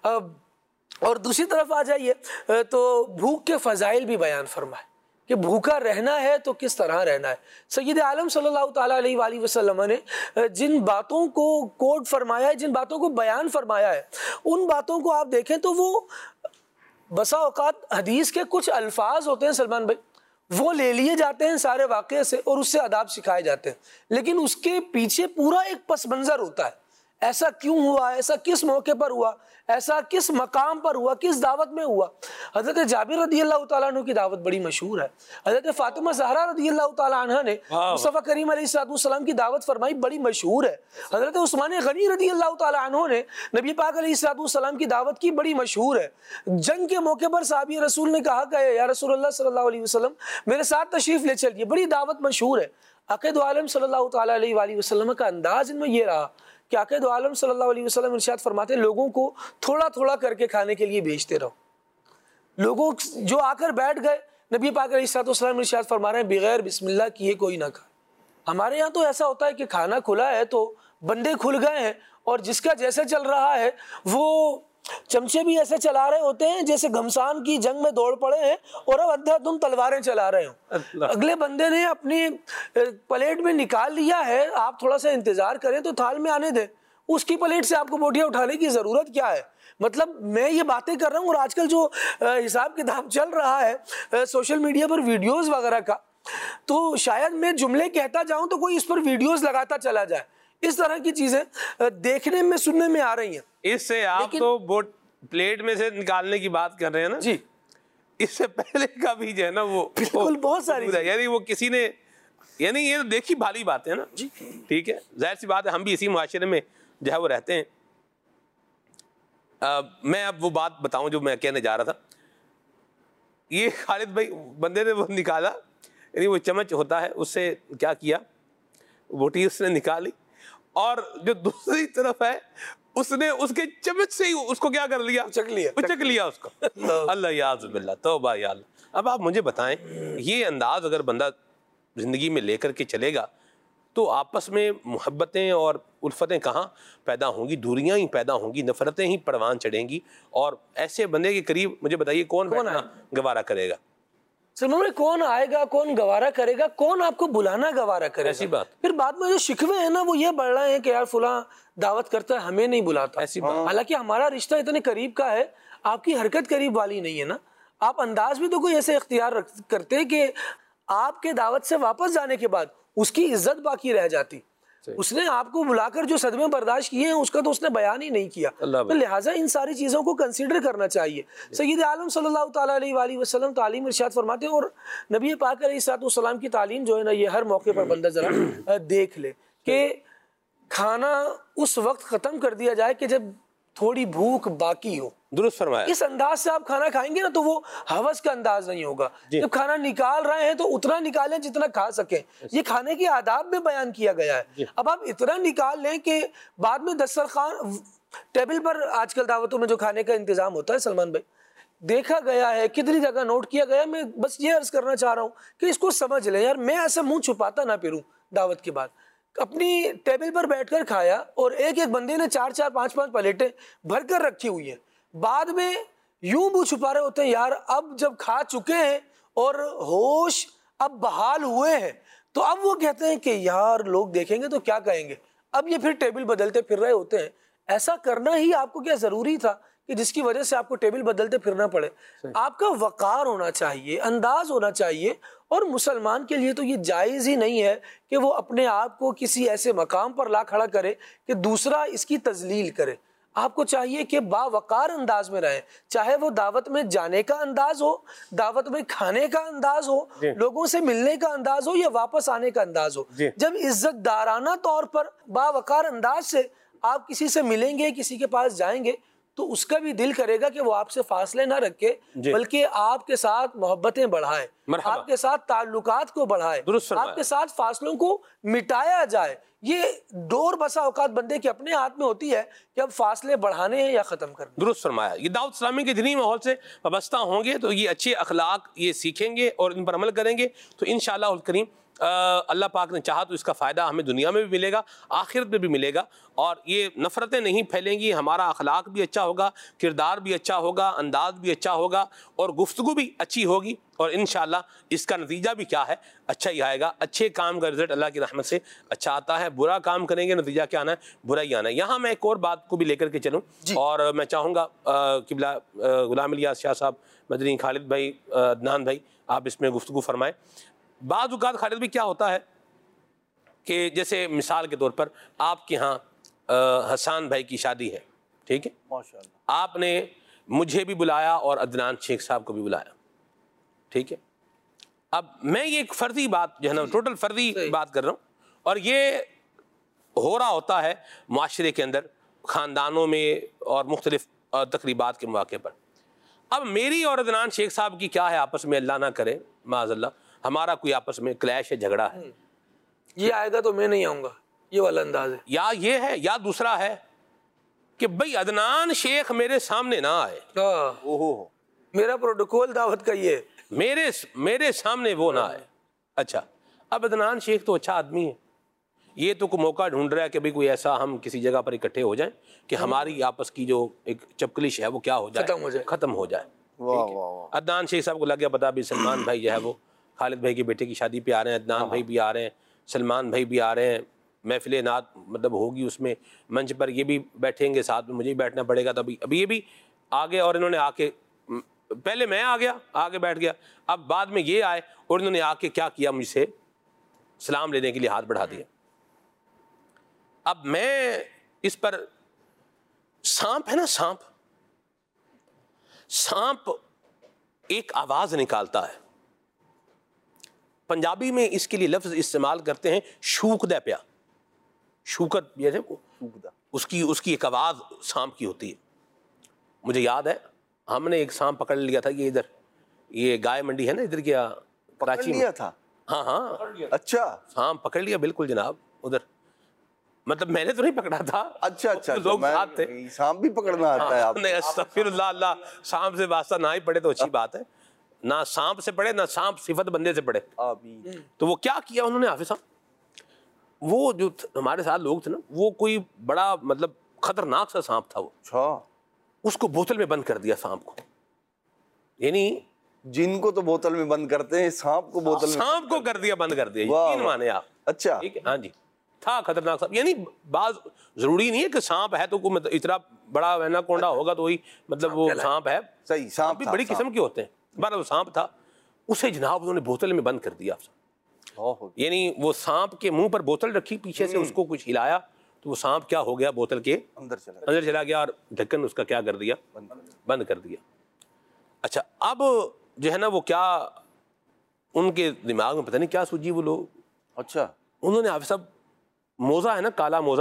اور دوسری طرف آ جائیے تو بھوک کے فضائل بھی بیان فرمائے کہ بھوکا رہنا ہے تو کس طرح رہنا ہے. سید عالم صلی اللہ تعالیٰ علیہ وآلہ وسلم نے جن باتوں کو کوڈ فرمایا ہے, جن باتوں کو بیان فرمایا ہے, ان باتوں کو آپ دیکھیں تو وہ بسا اوقات حدیث کے کچھ الفاظ ہوتے ہیں سلمان بھائی, وہ لے لیے جاتے ہیں سارے واقعے سے اور اس سے آداب سکھائے جاتے ہیں, لیکن اس کے پیچھے پورا ایک پس منظر ہوتا ہے. ایسا کیوں ہوا, ایسا کس موقع پر ہوا, ایسا کس مقام پر ہوا, کس دعوت میں ہوا. حضرت جابر رضی اللہ تعالیٰ عنہ کی دعوت بڑی مشہور ہے. حضرت فاطمہ زہرا رضی اللہ تعالیٰ عنہ نے مصطفیٰ کریم علیہ السلام کی دعوت فرمائی, بڑی مشہور ہے. حضرت عثمان غنی رضی اللہ تعالیٰ عنہ نے نبی پاک علیہ السلام کی دعوت کی, بڑی مشہور ہے. جنگ کے موقع پر صحابی رسول نے کہا کہ یا رسول اللہ صلی اللہ علیہ وسلم میرے ساتھ تشریف لے چلیے, بڑی دعوت مشہور ہے. عقید عالم صلی اللہ تعالیٰ علیہ وآلہ وسلم کا انداز ان میں یہ رہا کہ عقید عالم صلی اللہ علیہ وسلم ارشاد فرماتے ہیں لوگوں کو تھوڑا تھوڑا کر کے کھانے کے لیے بھیجتے رہو. لوگوں جو آ کر بیٹھ گئے, نبی پاک علیہ السلام ارشاد فرما رہے ہیں بغیر بسم اللہ کیے کوئی نہ کھائے. ہمارے یہاں تو ایسا ہوتا ہے کہ کھانا کھلا ہے تو بندے کھل گئے ہیں اور جس کا جیسے چل رہا ہے وہ چمچے بھی ایسے چلا رہے ہوتے ہیں جیسے گھمسان کی جنگ میں دوڑ پڑے ہیں اور اب اندھا دھند تلواریں چلا رہے ہوں. اگلے بندے نے اپنی پلیٹ میں نکال لیا ہے, آپ تھوڑا سا انتظار کریں تو تھال میں آنے دیں. اس کی پلیٹ سے آپ کو بوٹیاں اٹھانے کی ضرورت کیا ہے؟ مطلب میں یہ باتیں کر رہا ہوں اور آج کل جو حساب کتاب چل رہا ہے سوشل میڈیا پر ویڈیوز وغیرہ کا, تو شاید میں جملے کہتا جاؤں تو کوئی اس پر ویڈیوز لگاتا چلا جائے. اس طرح کی چیزیں دیکھنے میں سننے میں آ رہی ہیں. اس سے آپ تو بوٹ پلیٹ میں سے نکالنے کی بات کر رہے ہیں نا جی, اس سے پہلے کا بھی جو ہے نا وہ بالکل بہت ساری, یعنی وہ کسی نے یعنی یہ دیکھی بھالی بات ہے نا جی, ٹھیک ہے, ظاہر سی بات ہے ہم بھی اسی معاشرے میں جو ہے وہ رہتے ہیں. آ, میں اب وہ بات بتاؤں جو میں کہنے جا رہا تھا. یہ خالد بھائی بندے نے وہ نکالا, یعنی وہ چمچ ہوتا ہے اس سے کیا کیا, بوٹی اس نے نکالی, اور جو دوسری طرف ہے اس نے اس کے چمچ سے ہی اس کو کیا کر لیا, اچک لیا اچک لیا اس کو. اللہ یاذ باللہ, توبہ یا اللہ. اب آپ مجھے بتائیں, یہ انداز اگر بندہ زندگی میں لے کر کے چلے گا تو آپس میں محبتیں اور الفتیں کہاں پیدا ہوں گی, دوریاں ہی پیدا ہوں گی, نفرتیں ہی پروان چڑھیں گی. اور ایسے بندے کے قریب مجھے بتائیے کون بیٹھنا گوارا کرے گا؟ سلمان کون آئے گا, کون گوارا کرے گا, کون آپ کو بلانا گوارا کرے گا؟ ایسی بات. پھر بعد میں جو شکوے ہیں نا وہ یہ بڑھ رہے ہیں کہ یار فلاں دعوت کرتا ہے ہمیں نہیں بلاتا. ایسی بات. حالانکہ ہمارا رشتہ اتنے قریب کا ہے, آپ کی حرکت قریب والی نہیں ہے نا. آپ انداز بھی تو کوئی ایسے اختیار کرتے کہ آپ کے دعوت سے واپس جانے کے بعد اس کی عزت باقی رہ جاتی. اس نے آپ کو بلا کر جو صدمے برداشت کیے ہیں اس کا تو اس نے بیان ہی نہیں کیا. تو لہٰذا ان ساری چیزوں کو کنسیڈر کرنا چاہیے. سید عالم صلی اللہ تعالیٰ علیہ وآلہ وسلم تعلیم ارشاد فرماتے ہیں, اور نبی پاک علیہ الصلوۃ والسلام کی تعلیم جو ہے نا یہ ہر موقع پر بندہ ذرا دیکھ لے کہ کھانا اس وقت ختم کر دیا جائے کہ جب تھوڑی بھوک باقی ہو. درست فرمایا. اس انداز سے آپ کھانا کھائیں گے نا تو وہ ہوس کا انداز نہیں ہوگا. جب کھانا نکال رہے ہیں تو اتنا نکالیں جتنا کھا سکیں. یہ کھانے کے آداب میں بیان کیا گیا ہے. اب آپ اتنا نکال لیں کہ بعد میں دسترخوان ٹیبل پر آج کل دعوتوں میں جو کھانے کا انتظام ہوتا ہے سلمان بھائی, دیکھا گیا ہے, کتنی جگہ نوٹ کیا گیا. میں بس یہ عرض کرنا چاہ رہا ہوں کہ اس کو سمجھ لیں یار, میں ایسا منہ چھپاتا نہ پھروں دعوت کے بعد. اپنی ٹیبل پر بیٹھ کر کھایا اور ایک ایک بندے نے چار چار پانچ پانچ پلیٹیں بھر کر رکھی ہوئی ہیں. بعد میں یوں منہ چھپا رہے ہوتے ہیں یار اب جب کھا چکے ہیں اور ہوش اب بحال ہوئے ہیں تو اب وہ کہتے ہیں کہ یار لوگ دیکھیں گے تو کیا کہیں گے. اب یہ پھر ٹیبل بدلتے پھر رہے ہوتے ہیں. ایسا کرنا ہی آپ کو کیا ضروری تھا کہ جس کی وجہ سے آپ کو ٹیبل بدلتے پھرنا پڑے؟ آپ کا وقار ہونا چاہیے, انداز ہونا چاہیے. اور مسلمان کے لیے تو یہ جائز ہی نہیں ہے کہ وہ اپنے آپ کو کسی ایسے مقام پر لا کھڑا کرے کہ دوسرا اس کی تذلیل کرے. آپ کو چاہیے کہ باوقار انداز میں رہیں, چاہے وہ دعوت میں جانے کا انداز ہو, دعوت میں کھانے کا انداز ہو, لوگوں سے ملنے کا انداز ہو یا واپس آنے کا انداز ہو. جب عزت دارانہ طور پر باوقار انداز سے آپ کسی سے ملیں گے, کسی کے پاس جائیں گے تو اس کا بھی دل کرے گا کہ وہ آپ سے فاصلے نہ رکھے بلکہ آپ کے ساتھ محبتیں بڑھائے, آپ کے ساتھ تعلقات کو بڑھائے, آپ کے ساتھ فاصلوں کو مٹایا جائے. یہ ڈور بسا اوقات بندے کے اپنے ہاتھ میں ہوتی ہے کہ اب فاصلے بڑھانے ہیں یا ختم کرنے. درست فرمایا. یہ دعوت اسلامی کے دینی ماحول سے وابستہ ہوں گے تو یہ اچھے اخلاق یہ سیکھیں گے اور ان پر عمل کریں گے تو انشاءاللہ الکریم اللہ پاک نے چاہا تو اس کا فائدہ ہمیں دنیا میں بھی ملے گا, آخرت میں بھی ملے گا. اور یہ نفرتیں نہیں پھیلیں گی, ہمارا اخلاق بھی اچھا ہوگا, کردار بھی اچھا ہوگا, انداز بھی اچھا ہوگا اور گفتگو بھی اچھی ہوگی. اور انشاءاللہ اس کا نتیجہ بھی کیا ہے, اچھا ہی آئے گا. اچھے کام کا رزلٹ اللہ کی رحمت سے اچھا آتا ہے, برا کام کریں گے نتیجہ کیا آنا ہے, برا ہی آنا ہے. یہاں میں ایک اور بات کو بھی لے کر کے چلوں اور میں چاہوں گا قبلہ غلام الیاس شاہ صاحب, مدنی, خالد بھائی, عدنان بھائی, آپ اس میں گفتگو فرمائیں. بعض اوقات خالد بھی کیا ہوتا ہے کہ جیسے مثال کے طور پر آپ کے ہاں حسان بھائی کی شادی ہے, ٹھیک ہے, ماشاءاللہ, آپ نے مجھے بھی بلایا اور عدنان شیخ صاحب کو بھی بلایا, ٹھیک ہے. اب میں یہ ایک فردی بات جو ہے نا ٹوٹل فردی بات کر رہا ہوں اور یہ ہو رہا ہوتا ہے معاشرے کے اندر, خاندانوں میں اور مختلف تقریبات کے مواقع پر. اب میری اور عدنان شیخ صاحب کی کیا ہے آپس میں, اللہ نہ کرے معاذ اللہ, ہمارا کوئی آپس میں کلیش ہے, جھگڑا ہے, یہ آئے گا تو میں نہیں آؤں گا, یہ والا انداز ہے. یا یہ ہے یا دوسرا ہے کہ بھئی عدنان شیخ میرے سامنے نہ آئے, میرا پروٹوکول دعوت کا یہ ہے, میرے میرے سامنے وہ نہ آئے. اچھا, اب عدنان شیخ تو اچھا آدمی ہے, یہ تو کوئی موقع ڈھونڈ رہا ہے کہ بھئی کوئی ایسا ہم کسی جگہ پر اکٹھے ہو جائیں کہ ہماری آپس کی جو ایک چپکلش ہے وہ کیا ہو جائے, ختم ہو جائے, ختم ہو جائے. عدنان شیخ صاحب کو لگ گیا پتا بھی سلمان بھائی جو ہے وہ خالد بھائی کے بیٹے کی شادی پہ آ رہے ہیں, عدنان بھائی بھی آ رہے ہیں, سلمان بھائی بھی آ رہے ہیں, محفل نعت مطلب ہوگی, اس میں منچ پر یہ بھی بیٹھیں گے, ساتھ میں مجھے بھی بیٹھنا پڑے گا. تبھی ابھی یہ بھی آگے اور انہوں نے آ کے, پہلے میں آ گیا آگے بیٹھ گیا, اب بعد میں یہ آئے اور انہوں نے آ کے کیا کیا, مجھ سے سلام لینے کے لیے ہاتھ بڑھا دیا. اب میں اس پر, سانپ ہے نا سانپ, سانپ ایک آواز نکالتا ہے, پنجابی میں اس کے لیے لفظ استعمال کرتے ہیں شوکدہ پیا. شوکت جیسے اس کی اس کی ایک آواز سانپ کی ہوتی ہے. مجھے یاد ہے ہم نے ایک سانپ پکڑ لیا تھا, یہ ادھر یہ گائے منڈی ہے نا ادھر کیا کراچی میں. تھا ہاں ہاں اچھا سانپ پکڑ لیا بالکل جناب ادھر. مطلب میں نے تو نہیں پکڑا تھا. اچھا اچھا لوگ ساتھ تھے. سانپ بھی پکڑنا آتا ہے آپ؟ نہیں استغفر اللہ, اللہ سانپ سے واسطہ نہ ہی پڑے تو اچھی بات ہے. نہ سانپ سے پڑے نہ سانپ صفت بندے سے پڑے. تو وہ کیا کیا انہوں نے حافظ صاحب, وہ جو ہمارے ساتھ لوگ تھے نا وہ کوئی بڑا مطلب خطرناک سا سانپ تھا, وہ اس کو بوتل میں بند کر دیا سانپ کو. یعنی جن کو تو بوتل میں بند کرتے ہیں, سانپ کو بوتل میں سانپ کو کر دیا بند کر دیا. یقین مانے آپ. اچھا ہاں جی تھا خطرناک سانپ. یعنی بعض ضروری نہیں ہے کہ سانپ ہے تو کوئی اتنا بڑا وینا کونڈا ہوگا تو وہی مطلب وہ سانپ ہے. صحیح سانپ بھی بڑی قسم کے ہوتے ہیں. بارہ وہ سانپ تھا, اسے جناب انہوں نے بوتل میں بند کر دیا. یعنی وہ سانپ کے منہ پر بوتل رکھی, پیچھے سے اس کو کچھ ہلایا تو وہ سانپ کیا ہو گیا بوتل کے اندر چلا اندر چلا گیا اور ڈھکن اس کا کیا کر دیا بند کر دیا. اچھا اب جو ہے نا وہ کیا ان کے دماغ میں پتہ نہیں کیا سوجی وہ لوگ. اچھا انہوں نے حافظ صاحب موزہ ہے نا کالا موزہ,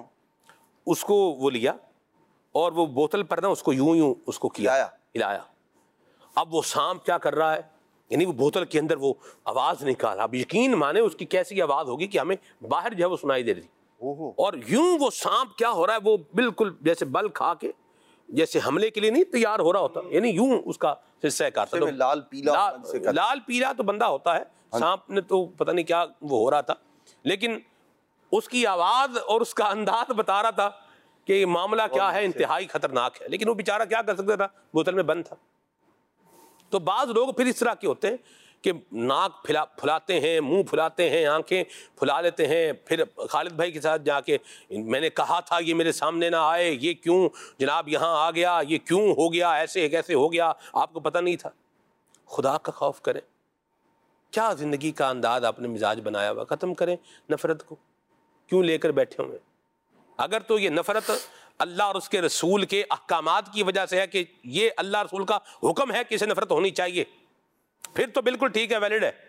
اس کو وہ لیا اور وہ بوتل پر نا اس کو یوں یوں اس کو کیا ہلایا. اب وہ سانپ کیا کر رہا ہے, یعنی وہ بوتل کے اندر وہ آواز نکالا. اب یقین مانے اس کی کیسی آواز ہوگی کہ ہمیں باہر جو ہے وہ سنائی دے رہی. اور یوں وہ سانپ کیا ہو رہا ہے, وہ بالکل جیسے بل کھا کے جیسے حملے کے لیے نہیں تیار ہو رہا ہوتا, یعنی یوں اس کا حصہ کاٹتا. لال پیلا لال پیلا تو بندہ ہوتا ہے, سانپ نے تو پتہ نہیں کیا وہ ہو رہا تھا, لیکن اس کی آواز اور اس کا انداز بتا رہا تھا کہ یہ معاملہ کیا ہے, انتہائی خطرناک ہے. لیکن وہ بیچارہ کیا کر سکتا تھا, بوتل میں بند تھا. تو بعض لوگ پھر اس طرح کے ہوتے ہیں کہ ناک پھلا پھلاتے ہیں, منہ پھلاتے ہیں, آنکھیں پھلا لیتے ہیں. پھر خالد بھائی کے ساتھ جا کے میں نے کہا تھا یہ میرے سامنے نہ آئے, یہ کیوں جناب یہاں آ گیا, یہ کیوں ہو گیا, ایسے کیسے ہو گیا, آپ کو پتہ نہیں تھا. خدا کا خوف کریں, کیا زندگی کا انداز آپ نے مزاج بنایا ہوا, ختم کریں نفرت کو. کیوں لے کر بیٹھے ہوئے؟ اگر تو یہ نفرت اللہ اور اس کے رسول کے احکامات کی وجہ سے ہے کہ یہ اللہ رسول کا حکم ہے کہ اسے نفرت ہونی چاہیے, پھر تو بالکل ٹھیک ہے, ویلڈ ہے,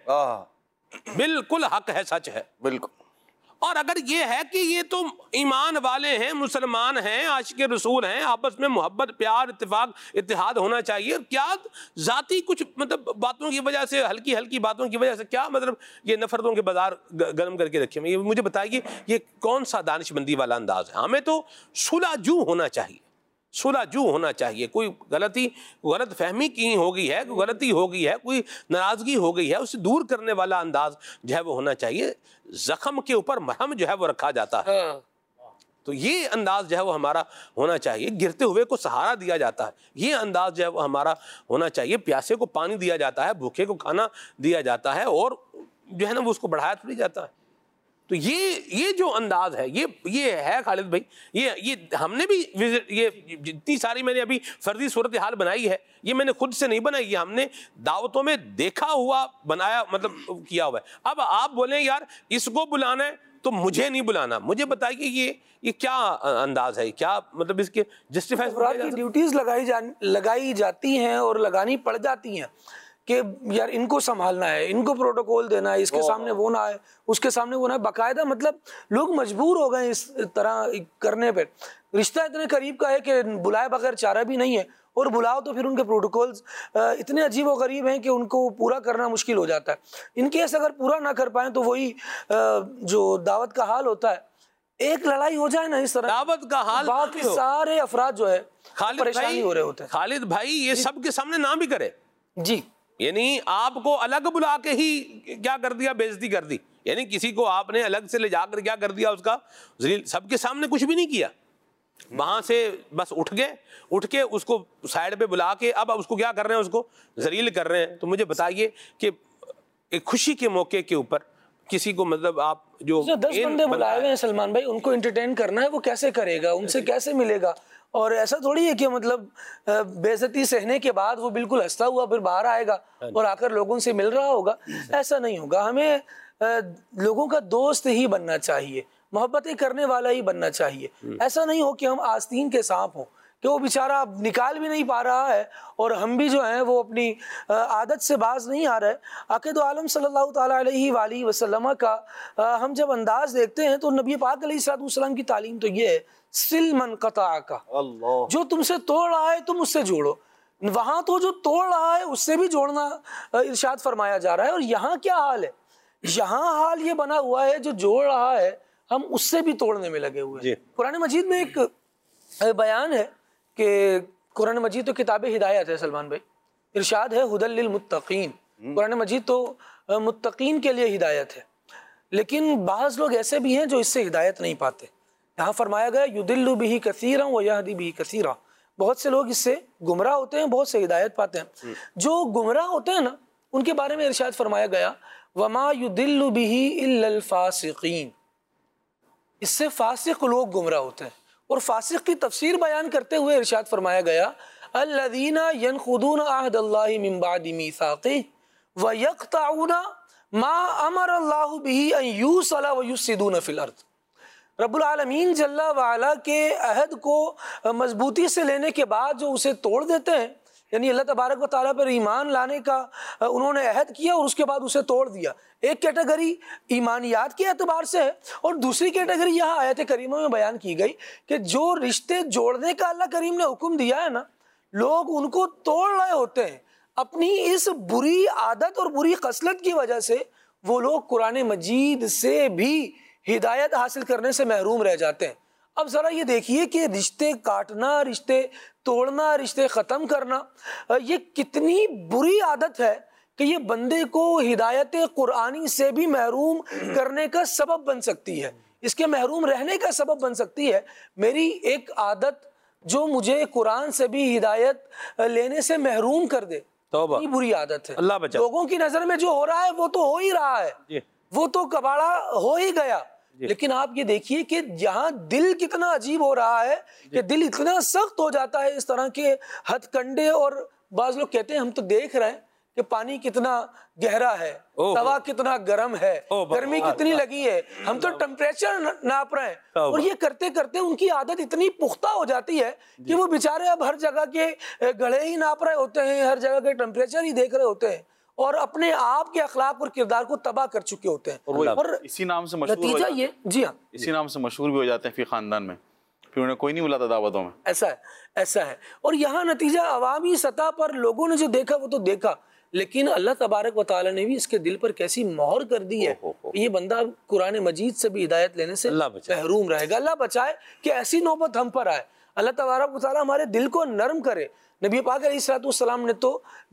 بالکل حق ہے, سچ ہے بالکل. اور اگر یہ ہے کہ یہ تو ایمان والے ہیں, مسلمان ہیں, عاشق رسول ہیں, آپس میں محبت پیار اتفاق اتحاد ہونا چاہیے, کیا ذاتی کچھ مطلب باتوں کی وجہ سے, ہلکی ہلکی باتوں کی وجہ سے کیا مطلب یہ نفرتوں کے بازار گرم کر کے رکھے. مجھے بتائیے یہ کون سا دانش مندی والا انداز ہے؟ ہمیں تو صلح جو ہونا چاہیے, صلح جو ہونا چاہیے. کوئی غلطی غلط فہمی کی ہو گئی ہے, کوئی غلطی ہو گئی ہے, کوئی ناراضگی ہو گئی ہے, اسے دور کرنے والا انداز جو ہے وہ ہونا چاہیے. زخم کے اوپر مرہم جو ہے وہ رکھا جاتا ہے, تو یہ انداز جو ہے وہ ہمارا ہونا چاہیے. گرتے ہوئے کو سہارا دیا جاتا ہے, یہ انداز جو ہے وہ ہمارا ہونا چاہیے. پیاسے کو پانی دیا جاتا ہے, بھوکے کو کھانا دیا جاتا ہے, اور جو ہے نا وہ اس کو بڑھایا تھوڑی جاتا ہے. تو یہ یہ جو انداز ہے یہ یہ ہے خالد بھائی, یہ یہ ہم نے بھی یہ جتنی ساری میں نے ابھی فرضی صورتحال بنائی ہے یہ میں نے خود سے نہیں بنائی, یہ ہم نے دعوتوں میں دیکھا ہوا بنایا مطلب کیا ہوا ہے. اب آپ بولیں یار اس کو بلانا ہے تو مجھے نہیں بلانا, مجھے بتائیے یہ یہ کیا انداز ہے, کیا مطلب اس کے جسٹیفائی افراد کی ڈیوٹیز لگائی جان لگائی جاتی ہیں اور لگانی پڑ جاتی ہیں کہ یار ان کو سنبھالنا ہے, ان کو پروٹوکول دینا ہے, اس کے سامنے وہ نہ ہے, اس کے سامنے وہ نہ ہے. باقاعدہ مطلب لوگ مجبور ہو گئے اس طرح کرنے پہ. رشتہ اتنے قریب کا ہے کہ بلائے بغیر چارہ بھی نہیں ہے, اور بلاؤ تو پھر ان کے پروٹوکولز اتنے عجیب و غریب ہیں کہ ان کو پورا کرنا مشکل ہو جاتا ہے. ان کیس اگر پورا نہ کر پائیں تو وہی جو دعوت کا حال ہوتا ہے, ایک لڑائی ہو جائے نا اس طرح دعوت کا حال, باقی سارے افراد جو ہے پریشانی ہو رہے ہوتے ہیں. خالد بھائی یہ سب کے سامنے نہ بھی کرے جی, یعنی آپ کو الگ بلا کے ہی کیا کر دیا, بےعزتی کر دی. یعنی کسی کو آپ نے الگ سے لے جا کر کیا کر دیا, اس کا ذلیل, سب کے سامنے کچھ بھی نہیں کیا, وہاں سے بس اٹھ گئے, اٹھ کے اس کو سائڈ پہ بلا کے اب اس کو کیا کر رہے ہیں, اس کو ذلیل کر رہے ہیں. تو مجھے بتائیے کہ ایک خوشی کے موقع کے اوپر کسی کو مطلب آپ جو دس بندے بلائے ہوئے ہیں سلمان بھائی, ان کو انٹرٹین کرنا ہے, وہ کیسے کرے گا, ان سے کیسے ملے گا؟ اور ایسا تھوڑی ہے کہ مطلب بے عزتی سہنے کے بعد وہ بالکل ہنستا ہوا پھر باہر آئے گا اور آ کر لوگوں سے مل رہا ہوگا, ایسا نہیں ہوگا. ہمیں لوگوں کا دوست ہی بننا چاہیے, محبتیں کرنے والا ہی بننا چاہیے. ایسا نہیں ہو کہ ہم آستین کے سانپ ہوں کہ وہ بیچارہ نکال بھی نہیں پا رہا ہے اور ہم بھی جو ہیں وہ اپنی عادت سے باز نہیں آ رہے. عقید عالم صلی اللہ تعالیٰ علیہ وآلہ وسلم کا ہم جب انداز دیکھتے ہیں تو نبی پاک علیہ الصلوۃ والسلام کی تعلیم تو یہ ہے سل من قطعک، اللہ، جو تم سے توڑ رہا ہے تم اس سے جوڑو. وہاں تو جو توڑ رہا ہے اس سے بھی جوڑنا ارشاد فرمایا جا رہا ہے. اور یہاں کیا حال ہے؟ یہاں حال یہ بنا ہوا ہے جو جوڑ رہا ہے ہم اس سے بھی توڑنے میں لگے ہوئے ہیں. قرآن مجید میں ایک بیان ہے کہ قرآن مجید تو کتاب ہدایت ہے سلمان بھائی. ارشاد ہے ہدی للمتقین. قرآن مجید تو متقین کے لیے ہدایت ہے، لیکن بعض لوگ ایسے بھی ہیں جو اس سے ہدایت نہیں پاتے. یہاں فرمایا گیا یضل بہ کثیرا ویہدی بہ کثیرا. بہت سے لوگ اس سے گمراہ ہوتے ہیں، بہت سے ہدایت پاتے ہیں. جو گمراہ ہوتے ہیں نا ان کے بارے میں ارشاد فرمایا گیا وما یضل بہ الا الفاسقین. اس سے فاسق لوگ گمراہ ہوتے ہیں. اور فاسق کی تفسیر بیان کرتے ہوئے ارشاد فرمایا گیا الذین ینقضون عہد اللہ من بعد میثاقہ ویقطعون ما امر اللہ بہ ان یوصل ویفسدون فی الارض. رب العالمین جل وعلا کے عہد کو مضبوطی سے لینے کے بعد جو اسے توڑ دیتے ہیں، یعنی اللہ تبارک و تعالیٰ پر ایمان لانے کا انہوں نے عہد کیا اور اس کے بعد اسے توڑ دیا. ایک کیٹیگری ایمانیات کے اعتبار سے ہے اور دوسری کیٹیگری یہاں آیت کریمہ میں بیان کی گئی کہ جو رشتے جوڑنے کا اللہ کریم نے حکم دیا ہے نا، لوگ ان کو توڑ رہے ہوتے ہیں. اپنی اس بری عادت اور بری خصلت کی وجہ سے وہ لوگ قرآن مجید سے بھی ہدایت حاصل کرنے سے محروم رہ جاتے ہیں. اب ذرا یہ دیکھیے کہ رشتے کاٹنا، رشتے توڑنا، رشتے ختم کرنا یہ کتنی بری عادت ہے کہ یہ بندے کو ہدایت قرآنی سے بھی محروم کرنے کا سبب بن سکتی ہے، اس کے محروم رہنے کا سبب بن سکتی ہے. میری ایک عادت جو مجھے قرآن سے بھی ہدایت لینے سے محروم کر دے، یہ بری عادت ہے. اللہ بچا. لوگوں کی نظر میں جو ہو رہا ہے وہ تو ہو ہی رہا ہے، وہ تو کباڑا ہو ہی گیا. لیکن آپ یہ دیکھیے کہ یہاں دل کتنا عجیب ہو رہا ہے کہ دل اتنا سخت ہو جاتا ہے اس طرح کے ہتھ کنڈے. اور بعض لوگ کہتے ہیں ہم تو دیکھ رہے ہیں کہ پانی کتنا گہرا ہے، توا کتنا گرم ہے، گرمی کتنی لگی ہے، ہم تو ٹمپریچر ناپ رہے ہیں. اور یہ کرتے کرتے ان کی عادت اتنی پختہ ہو جاتی ہے کہ وہ بیچارے اب ہر جگہ کے گڑھے ہی ناپ رہے ہوتے ہیں، ہر جگہ کے ٹمپریچر ہی دیکھ رہے ہوتے ہیں اور اپنے آپ کے اخلاق اور کردار کو تباہ کر چکے ہوتے ہیں. اور اسی نام سے مشہور نتیجہ یہ جی ہاں اسی نام سے مشہور بھی ہو جاتے ہیں فی خاندان میں، پھر انہیں کوئی نہیں بلاتا دعوتوں میں. ایسا ہے ایسا ہے اور یہاں نتیجہ عوامی سطح پر لوگوں نے جو دیکھا وہ تو دیکھا، لیکن اللہ تبارک و تعالیٰ نے بھی اس کے دل پر کیسی مہر کر دی ہے کہ یہ بندہ قرآن مجید سے بھی ہدایت لینے سے محروم رہے گا. اللہ بچائے کہ ایسی نوبت ہم پر آئے. اللہ تبارک و تعالیٰ ہمارے دل کو نرم کرے. نبی پاک علیہ الصلوۃ والسلام نے تو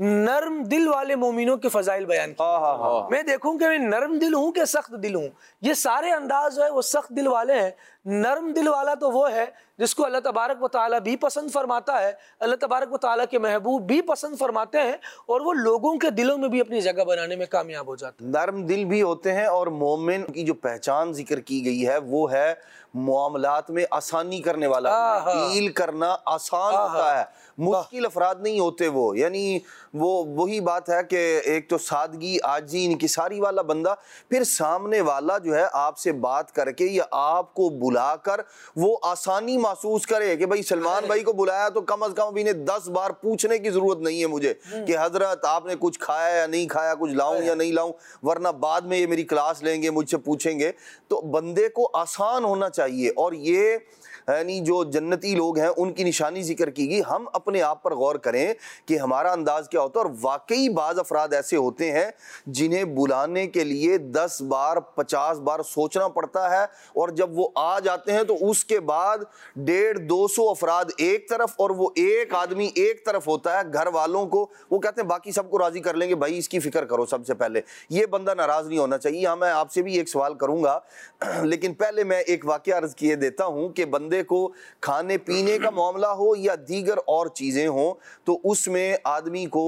نرم دل والے مومنوں کے فضائل بیان کیے. میں دیکھوں کہ میں نرم دل ہوں کہ سخت دل ہوں. یہ سارے انداز جو ہے وہ سخت دل والے ہیں. نرم دل والا تو وہ ہے جس کو اللہ تبارک و تعالیٰ بھی پسند فرماتا ہے، اللہ تبارک و تعالیٰ کے محبوب بھی پسند فرماتے ہیں اور وہ لوگوں کے دلوں میں بھی اپنی جگہ بنانے میں کامیاب ہو جاتے ہیں. نرم دل بھی ہوتے ہیں. اور مومن کی جو پہچان ذکر کی گئی ہے وہ ہے معاملات میں آسانی کرنے والا. ڈیل کرنا آسان ہوتا ہے، مشکل افراد نہیں ہوتے وہ. یعنی وہ وہی بات ہے کہ ایک تو سادگی، عاجزی، انکساری والا بندہ، پھر سامنے والا جو ہے آپ سے بات کر کے یا آپ کو بلا کر وہ آسانی محسوس کرے کہ بھائی سلمان بھائی کو بلایا تو کم از کم ابھی انہیں دس بار پوچھنے کی ضرورت نہیں ہے مجھے کہ حضرت آپ نے کچھ کھایا یا نہیں کھایا، کچھ لاؤں یا نہیں لاؤں، ورنہ بعد میں یہ میری کلاس لیں گے، مجھ سے پوچھیں گے. تو بندے کو آسان ہونا چاہیے. اور یہ یعنی جو جنتی لوگ ہیں ان کی نشانی ذکر کی گئی. ہم اپنے آپ پر غور کریں کہ ہمارا انداز کیا ہوتا ہے. اور واقعی بعض افراد ایسے ہوتے ہیں جنہیں بلانے کے لیے دس بار پچاس بار سوچنا پڑتا ہے، اور جب وہ آ جاتے ہیں تو اس کے بعد ڈیڑھ دو سو افراد ایک طرف اور وہ ایک آدمی ایک طرف ہوتا ہے. گھر والوں کو وہ کہتے ہیں باقی سب کو راضی کر لیں گے، بھائی اس کی فکر کرو سب سے پہلے. یہ بندہ ناراض نہیں ہونا چاہیے. یہاں میں آپ سے بھی ایک سوال کروں گا لیکن پہلے میں ایک واقعہ عرض کیے دیتا ہوں کہ بندے کو کھانے پینے کا معاملہ ہو یا دیگر اور چیزیں ہوں تو اس میں آدمی کو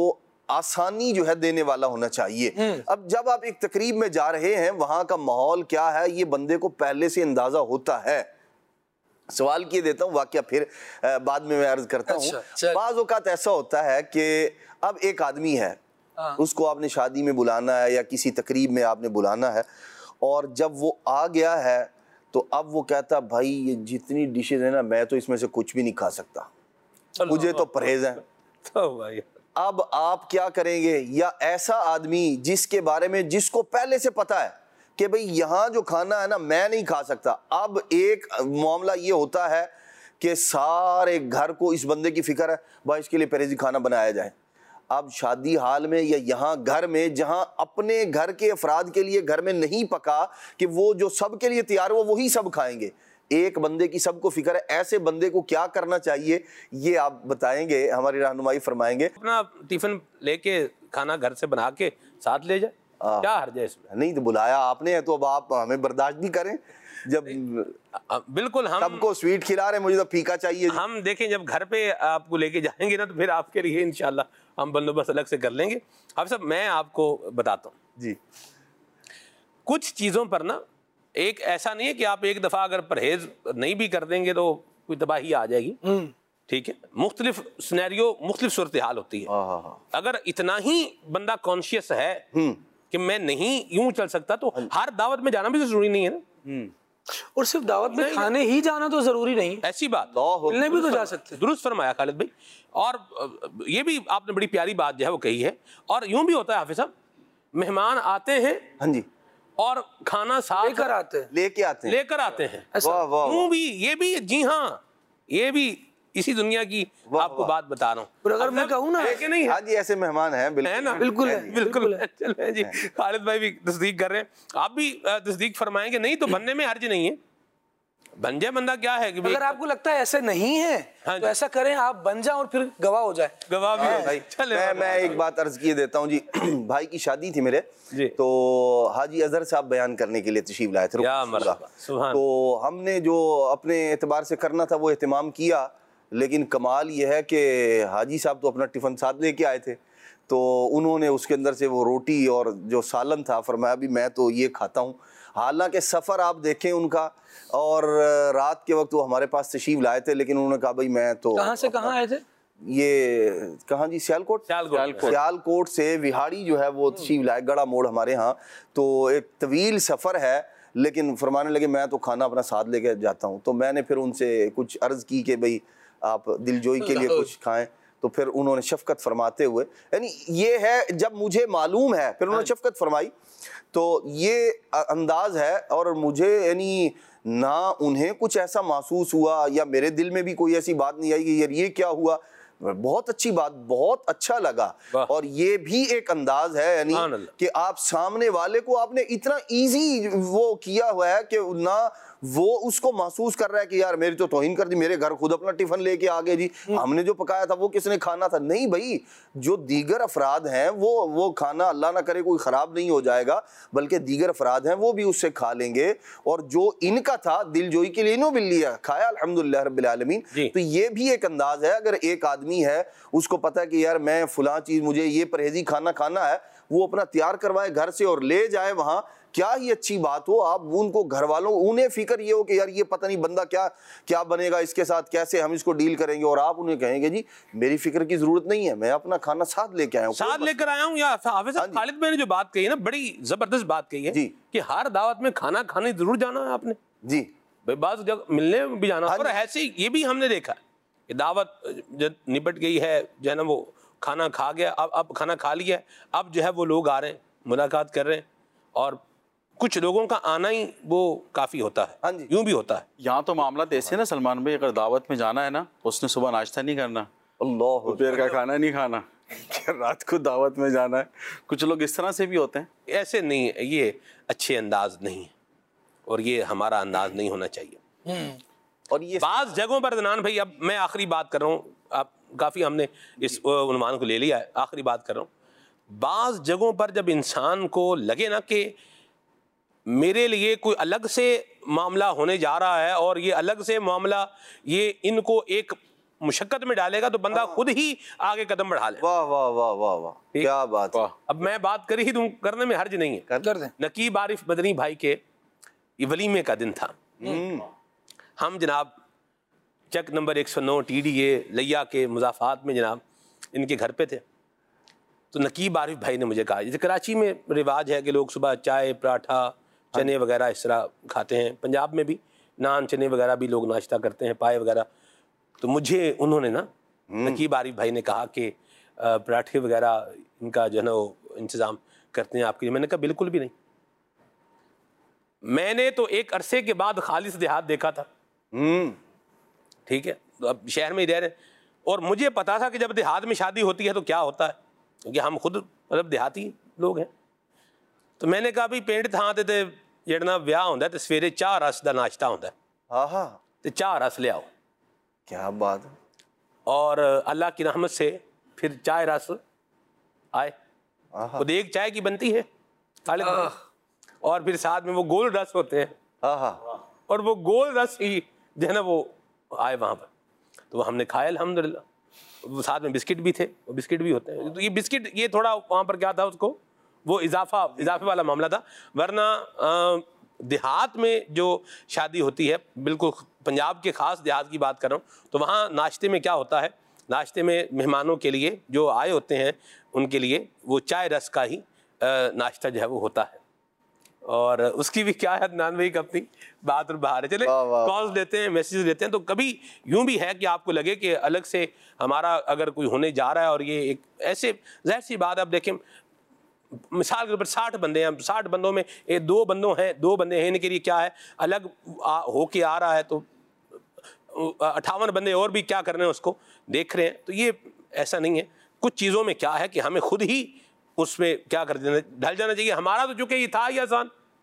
آسانی جو ہے دینے والا ہونا چاہیے. اب جب آپ ایک تقریب میں جا رہے ہیں وہاں کا ماحول کیا ہے یہ بندے کو پہلے سے اندازہ ہوتا ہے. سوال کیے دیتا ہوں، واقعہ پھر بعد میں میں عرض کرتا ہوں. بعض اوقات ایسا ہوتا ہے کہ اب ایک آدمی ہے، اس کو آپ نے شادی میں بلانا ہے یا کسی تقریب میں آپ نے بلانا ہے، اور جب وہ آ گیا ہے تو اب وہ کہتا بھائی یہ جتنی ڈشز ہیں نا میں تو اس میں سے کچھ بھی نہیں کھا سکتا. مجھے تو پرہیز ہے. تو بھائی اب آپ کیا کریں گے؟ یا ایسا آدمی جس کے بارے میں جس کو پہلے سے پتا ہے کہ بھئی یہاں جو کھانا ہے نا میں نہیں کھا سکتا. اب ایک معاملہ یہ ہوتا ہے کہ سارے گھر کو اس بندے کی فکر ہے بھائی اس کے لیے پرہیزی کھانا بنایا جائے. اب شادی حال میں یا یہاں گھر میں جہاں اپنے گھر کے افراد کے لیے گھر میں نہیں پکا کہ وہ جو سب کے لیے تیار ہو وہی سب کھائیں گے, ایک بندے کی سب کو فکر ہے, ایسے بندے کو کیا کرنا چاہیے یہ آپ بتائیں گے, ہماری رہنمائی فرمائیں گے. اپنا ٹفن لے کے کھانا گھر سے بنا کے ساتھ لے جائے, کیا حرج ہے اس میں؟ نہیں تو بلایا آپ نے تو اب آپ ہمیں برداشت بھی کریں. جب بالکل ہم سب کو سویٹ کھلا رہے مجھے تو پھیکا چاہیے. ہم دیکھیں جب گھر پہ آپ کو لے کے جائیں گے نا تو پھر آپ کے لیے انشاءاللہ ہم بندوبست الگ سے کر لیں گے. اب صاحب میں آپ کو بتاتا ہوں جی, کچھ چیزوں پر نا ایک ایسا نہیں ہے کہ آپ ایک دفعہ اگر پرہیز نہیں بھی کر دیں گے تو کوئی تباہی آ جائے گی. ٹھیک ہے, مختلف سینیریو مختلف صورتحال ہوتی ہے. اگر اتنا ہی بندہ کانشیس ہے کہ میں نہیں یوں چل سکتا تو ہر دعوت میں جانا بھی ضروری نہیں ہے نا. اور صرف دعوت میں کھانے ہی جانا تو ضروری نہیں, ایسی بات ملنے بھی تو جا سکتے. درست فرمایا خالد بھائی. اور یہ بھی آپ نے بڑی پیاری بات جو ہے وہ کہی ہے. اور یوں بھی ہوتا ہے حافظ صاحب, مہمان آتے ہیں ہاں جی, اور کھانا ساتھ لے کر آتے ہیں, لے کے آتے ہیں, لے کر آتے ہیں. واہ واہ, یوں بھی یہ بھی, جی ہاں یہ بھی اسی دنیا کی آپ کو بات بتا رہا ہوں. اور اگر میں کہوں نا کہ نہیں ہاں جی ایسے مہمان ہیں ہے نا, بالکل ہے, بالکل چلیں جی. خالد بھائی بھی تصدیق کر رہے ہیں, آپ بھی تصدیق فرمائیں گے نہیں تو بننے میں حرج نہیں ہے. بن جائے بندہ, کیا ہے کہ اگر آپ کو لگتا ہے ایسے نہیں ہے تو ایسا کریں آپ بن جائیں اور پھر گواہ ہو جائے. گواہ بھی ہو بھائی. چلے میں میں ایک بات عرض کیے دیتا ہوں جی. بھائی کی شادی تھی میرے, تو حاجی اظہر صاحب بیان کرنے کے لیے تشریف لائے تھے. یا مرحبا, سبحان. تو ہم نے جو اپنے اعتبار سے کرنا تھا وہ اہتمام کیا, لیکن کمال یہ ہے کہ حاجی صاحب تو اپنا ٹفن ساتھ لے کے آئے تھے, تو انہوں نے اس کے اندر سے وہ روٹی اور جو سالن تھا فرمایا بھی میں تو یہ کھاتا ہوں. حالانکہ سفر آپ دیکھیں ان کا, اور رات کے وقت وہ ہمارے پاس تشریف لائے تھے, لیکن انہوں نے کہا بھائی میں تو کہاں سے کہاں آئے تھے؟ یہ کہاں جی, سیالکوٹ سیالکوٹ سے وہاڑی جو ہے وہ تشریف لائے, گڑا موڑ ہمارے ہاں. تو ایک طویل سفر ہے, لیکن فرمانے لگے میں تو کھانا اپنا ساتھ لے کے جاتا ہوں. تو میں نے پھر ان سے کچھ عرض کی کہ بھئی آپ دل جوئی کے لیے کچھ کھائیں, تو پھر انہوں نے شفقت فرماتے ہوئے, یعنی یہ ہے جب مجھے معلوم ہے پھر انہوں نے شفقت فرمائی, تو یہ انداز ہے. اور مجھے یعنی نہ انہیں کچھ ایسا محسوس ہوا یا میرے دل میں بھی کوئی ایسی بات نہیں آئی کہ یار یہ کیا ہوا. بہت اچھی بات, بہت اچھا لگا. اور یہ بھی ایک انداز ہے یعنی کہ آپ سامنے والے کو آپ نے اتنا ایزی وہ کیا ہوا ہے کہ نہ وہ اس کو محسوس کر رہا ہے کہ یار میری تو توہین کر دی, میرے گھر خود اپنا ٹفن لے کے آگے جی, ہم نے جو پکایا تھا وہ کس نے کھانا تھا. نہیں بھائی, جو دیگر افراد ہیں وہ وہ کھانا اللہ نہ کرے کوئی خراب نہیں ہو جائے گا, بلکہ دیگر افراد ہیں وہ بھی اس سے کھا لیں گے. اور جو ان کا تھا دل جوئی کے لیے انہوں بھی لیا, کھایا الحمدللہ رب العالمین. تو یہ بھی ایک انداز ہے. اگر ایک آدمی ہے اس کو پتا ہے کہ یار میں فلاں چیز مجھے یہ پرہیزی کھانا کھانا ہے, وہ اپنا تیار کروائے گھر سے اور لے جائے وہاں, کیا ہی اچھی بات ہو. آپ ان کو گھر والوں انہیں فکر یہ ہو کہ یار یہ پتہ نہیں بندہ کیا کیا بنے گا اس کے ساتھ, کیسے ہم اس کو ڈیل کریں گے, اور آپ انہیں کہیں گے جی میری فکر کی ضرورت نہیں ہے, میں اپنا کھانا ساتھ لے کے آیا ہوں, ساتھ لے کر آیا ہوں. یا حافظ صاحب خالد بھائی نے جو بات کہی ہے نا, بڑی زبردست بات کہی ہے کہ ہر دعوت میں کھانا کھانے ضرور جانا ہے آپ نے. جی بھائی بعض جگہ ملنے بھی جانا. اور ایسے یہ بھی ہم نے دیکھا کہ دعوت جب نپٹ گئی ہے جو ہے نا, وہ کھانا کھا گیا, اب اب کھانا کھا لیا, اب جو ہے وہ لوگ آ رہے ہیں ملاقات کر رہے ہیں, اور کچھ لوگوں کا آنا ہی وہ کافی ہوتا ہے. یوں بھی ہوتا ہے. یہاں تو معاملات ایسے نا سلمان بھائی, اگر دعوت میں جانا ہے نا اس نے صبح ناشتہ نہیں کرنا, اللہ دوپہر کا کھانا نہیں کھانا, رات کو دعوت میں جانا ہے. کچھ لوگ اس طرح سے بھی ہوتے ہیں. ایسے نہیں, یہ اچھے انداز نہیں ہے, اور یہ ہمارا انداز نہیں ہونا چاہیے. اور یہ بعض جگہوں پر عدنان بھائی, اب میں آخری بات کر رہا ہوں, آپ کافی ہم نے اس عنوان کو لے لیا ہے, آخری بات کر رہا ہوں. بعض جگہوں پر جب انسان کو لگے نا کہ میرے لیے کوئی الگ سے معاملہ ہونے جا رہا ہے, اور یہ الگ سے معاملہ یہ ان کو ایک مشقت میں ڈالے گا, تو بندہ خود ہی آگے قدم بڑھا لے. واہ واہ واہ واہ واہ, کیا بات. اب میں بات کر ہی دوں, کرنے میں حرج نہیں ہے. کر دیں. نقیب عارف مدنی بھائی کے یہ ولیمے کا دن تھا. ہم جناب چک نمبر ایک سو نو ٹی ڈی اے لیا کے مضافات میں جناب ان کے گھر پہ تھے. تو نقیب عارف بھائی نے مجھے کہا, جیسے کراچی میں رواج ہے کہ لوگ صبح چائے پراٹھا چنے وغیرہ اس طرح کھاتے ہیں, پنجاب میں بھی نان چنے وغیرہ بھی لوگ ناشتہ کرتے ہیں, پائے وغیرہ. تو مجھے انہوں نے نا نقیب عارف بھائی نے کہا کہ پراٹھے وغیرہ ان کا جو ہے نا وہ انتظام کرتے ہیں آپ کے لیے. میں نے کہا بالکل بھی نہیں. میں نے تو ایک عرصے کے بعد خالص دیہات دیکھا تھا, ٹھیک ہے, اب شہر میں ہی رہ رہے ہیں, اور مجھے پتا تھا کہ جب دیہات میں شادی ہوتی ہے تو کیا ہوتا ہے, کیونکہ ہم خود مطلب دیہاتی لوگ ہیں. تو میں نے کہا بھی پینڈ تھان تے جڑنا ویاہ ہوتا ہے تو سویرے چاہ رس کا ناشتہ ہوتا ہے, ہاں ہاں تو چاہ رس لے آؤ. کیا بات ہے. اور اللہ کی رحمت سے پھر چائے رس آئے, وہ دیکھ چائے کی بنتی ہے خالد, اور پھر ساتھ میں وہ گول رس ہوتے ہیں, ہاں ہاں, اور وہ گول رس ہی جو ہے نا وہ آئے وہاں پر. تو وہ ہم نے کھایا الحمدللہ. وہ ساتھ میں بسکٹ بھی تھے, وہ بسکٹ بھی ہوتے ہیں. تو یہ بسکٹ یہ تھوڑا وہاں پر کیا تھا اس کو وہ اضافہ اضافے والا معاملہ تھا, ورنہ دیہات میں جو شادی ہوتی ہے, بالکل پنجاب کے خاص دیہات کی بات کر رہا ہوں, تو وہاں ناشتے میں کیا ہوتا ہے, ناشتے میں مہمانوں کے لیے جو آئے ہوتے ہیں ان کے لیے وہ چائے رس کا ہی ناشتہ جو ہے وہ ہوتا ہے. اور اس کی بھی کیا ہے عدنان بھائی کا اپنی بات اور بہار ہے. چلے کالز لیتے ہیں, میسیجز لیتے ہیں, تو کبھی یوں بھی ہے کہ آپ کو لگے کہ الگ سے ہمارا اگر کوئی ہونے جا رہا ہے, اور یہ ایک ایسے ظاہر سی بات, آپ دیکھیں مثال کے طور پر ساٹھ بندے ہیں, ساٹھ بندوں میں ایک دو بندوں ہیں دو بندے ہیں ان کے لیے کیا ہے الگ ہو کے آ رہا ہے, تو اٹھاون بندے اور بھی کیا کر رہے ہیں اس کو دیکھ رہے ہیں. تو یہ ایسا نہیں ہے. کچھ چیزوں میں کیا ہے کہ ہمیں خود ہی اس میں کیا کر دینا, ڈھل جانا چاہیے. ہمارا تو چونکہ یہ تھا ہی آسان,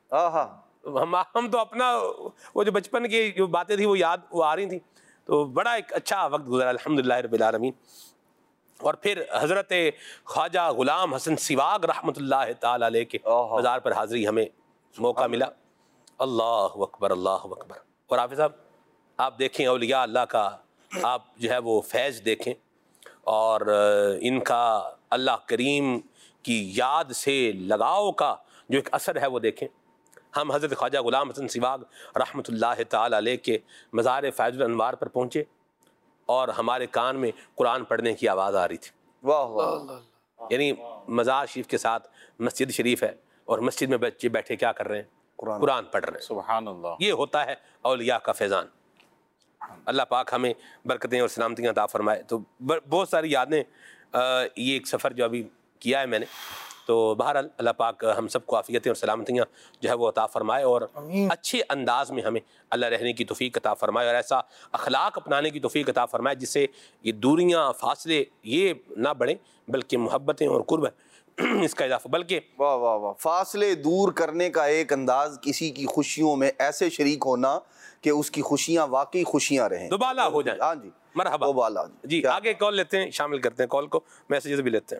ہم ہم تو اپنا وہ جو بچپن کی جو باتیں تھیں وہ یاد وہ آ رہی تھیں. تو بڑا ایک اچھا وقت گزرا الحمدللہ رب العالمین. اور پھر حضرت خواجہ غلام حسن سیواگ رحمۃ اللہ تعالی علیہ کے مزار پر حاضری ہمیں موقع ملا. اللہ اکبر اللہ اکبر. اور حافظ صاحب آپ دیکھیں اولیاء اللہ کا آپ جو ہے وہ فیض دیکھیں, اور ان کا اللہ کریم کی یاد سے لگاؤ کا جو ایک اثر ہے وہ دیکھیں. ہم حضرت خواجہ غلام حسن سیواگ رحمۃ اللہ تعالی علیہ کے مزار فیض الانوار پر پہنچے, اور ہمارے کان میں قرآن پڑھنے کی آواز آ رہی تھی. واہ واہ. یعنی مزار شریف کے ساتھ مسجد شریف ہے, اور مسجد میں بچے بیٹھے کیا کر رہے ہیں, قرآن پڑھ رہے ہیں. سبحان اللہ. یہ ہوتا ہے اولیاء کا فیضان. اللہ پاک ہمیں برکتیں اور سلامتیاں عطا فرمائے. تو بہت ساری یادیں, یہ ایک سفر جو ابھی کیا ہے میں نے, تو بہرحال اللہ پاک ہم سب کو عافیتیں اور سلامتیاں جو ہے وہ عطا فرمائے, اور اچھے انداز میں ہمیں اللہ رہنے کی توفیق عطا فرمائے, اور ایسا اخلاق اپنانے کی توفیق عطا فرمائے جس سے یہ دوریاں فاصلے یہ نہ بڑھیں, بلکہ محبتیں اور قرب اس کا اضافہ. بلکہ واہ واہ واہ, فاصلے دور کرنے کا ایک انداز, کسی کی خوشیوں میں ایسے شریک ہونا کہ اس کی خوشیاں واقعی خوشیاں رہیں, دوبالا ہو جائیں. ہاں جی مرحبا. دوبالا جی آگے کال لیتے ہیں, شامل کرتے ہیں کال کو, میسیجز بھی لیتے ہیں.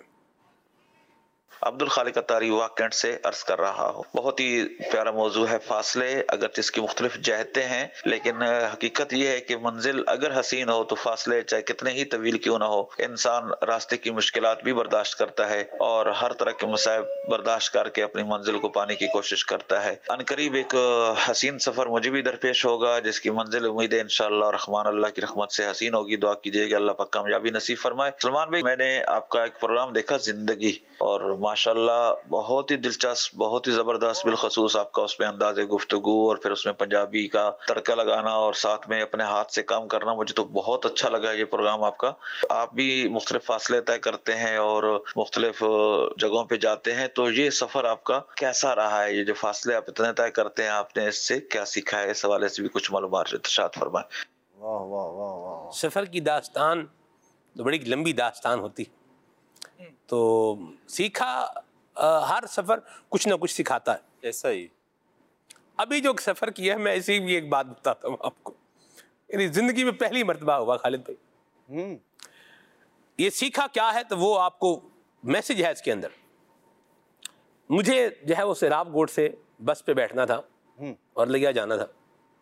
عبد الخالق اتاری واقعات سے عرض کر رہا ہوں. بہت ہی پیارا موضوع ہے فاصلے, اگر اس کی مختلف جہتیں ہیں, لیکن حقیقت یہ ہے کہ منزل اگر حسین ہو تو فاصلے چاہے کتنے ہی طویل کیوں نہ ہو, انسان راستے کی مشکلات بھی برداشت کرتا ہے, اور ہر طرح کے مصائب برداشت کر کے اپنی منزل کو پانے کی کوشش کرتا ہے. ان قریب ایک حسین سفر مجھے بھی درپیش ہوگا, جس کی منزل امید ہے انشاءاللہ رحمان اللہ کی رحمت سے حسین ہوگی. دعا کیجیے کہ اللہ پاک کامیابی نصیب فرمائے. سلمان بھائی, میں نے آپ کا ایک پروگرام دیکھا زندگی, اور ماشاءاللہ بہت ہی دلچسپ, بہت ہی زبردست, بالخصوص آپ کا اس میں انداز گفتگو, اور پھر اس میں پنجابی کا تڑکا لگانا, اور ساتھ میں اپنے ہاتھ سے کام کرنا, مجھے تو بہت اچھا لگا یہ پروگرام آپ کا. آپ بھی مختلف فاصلے طے کرتے ہیں اور مختلف جگہوں پہ جاتے ہیں, تو یہ سفر آپ کا کیسا رہا ہے؟ یہ جو فاصلے آپ اتنے طے کرتے ہیں, آپ نے اس سے کیا سیکھا ہے؟ اس حوالے سے بھی کچھ معلومات ارشاد فرمائیں. واہ واہ واہ واہ. سفر کی داستان تو بڑی لمبی داستان ہوتی, تو سیکھا ہر سفر کچھ نہ کچھ سکھاتا ہے. ایسا ہی ابھی جو سفر کیا ہے, میں اسی بھی ایک بات بتاتا ہوں آپ کو, یعنی زندگی میں پہلی مرتبہ ہوا خالد بھائی. یہ سیکھا کیا ہے, تو وہ آپ کو میسج ہے اس کے اندر. مجھے جو ہے وہ سیراب گوٹ سے بس پہ بیٹھنا تھا اور لیا جانا تھا.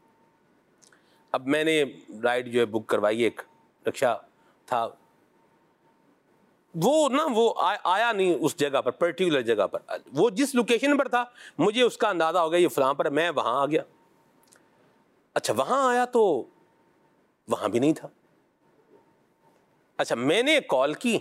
اب میں نے رائڈ جو ہے بک کروائی, ایک رکشہ تھا, وہ نا وہ آیا نہیں اس جگہ پر, پرٹیکولر جگہ پر, وہ جس لوکیشن پر تھا مجھے اس کا اندازہ ہو گیا یہ فلاں پر, میں وہاں آ گیا. اچھا وہاں آیا تو وہاں بھی نہیں تھا. اچھا میں نے کال کی,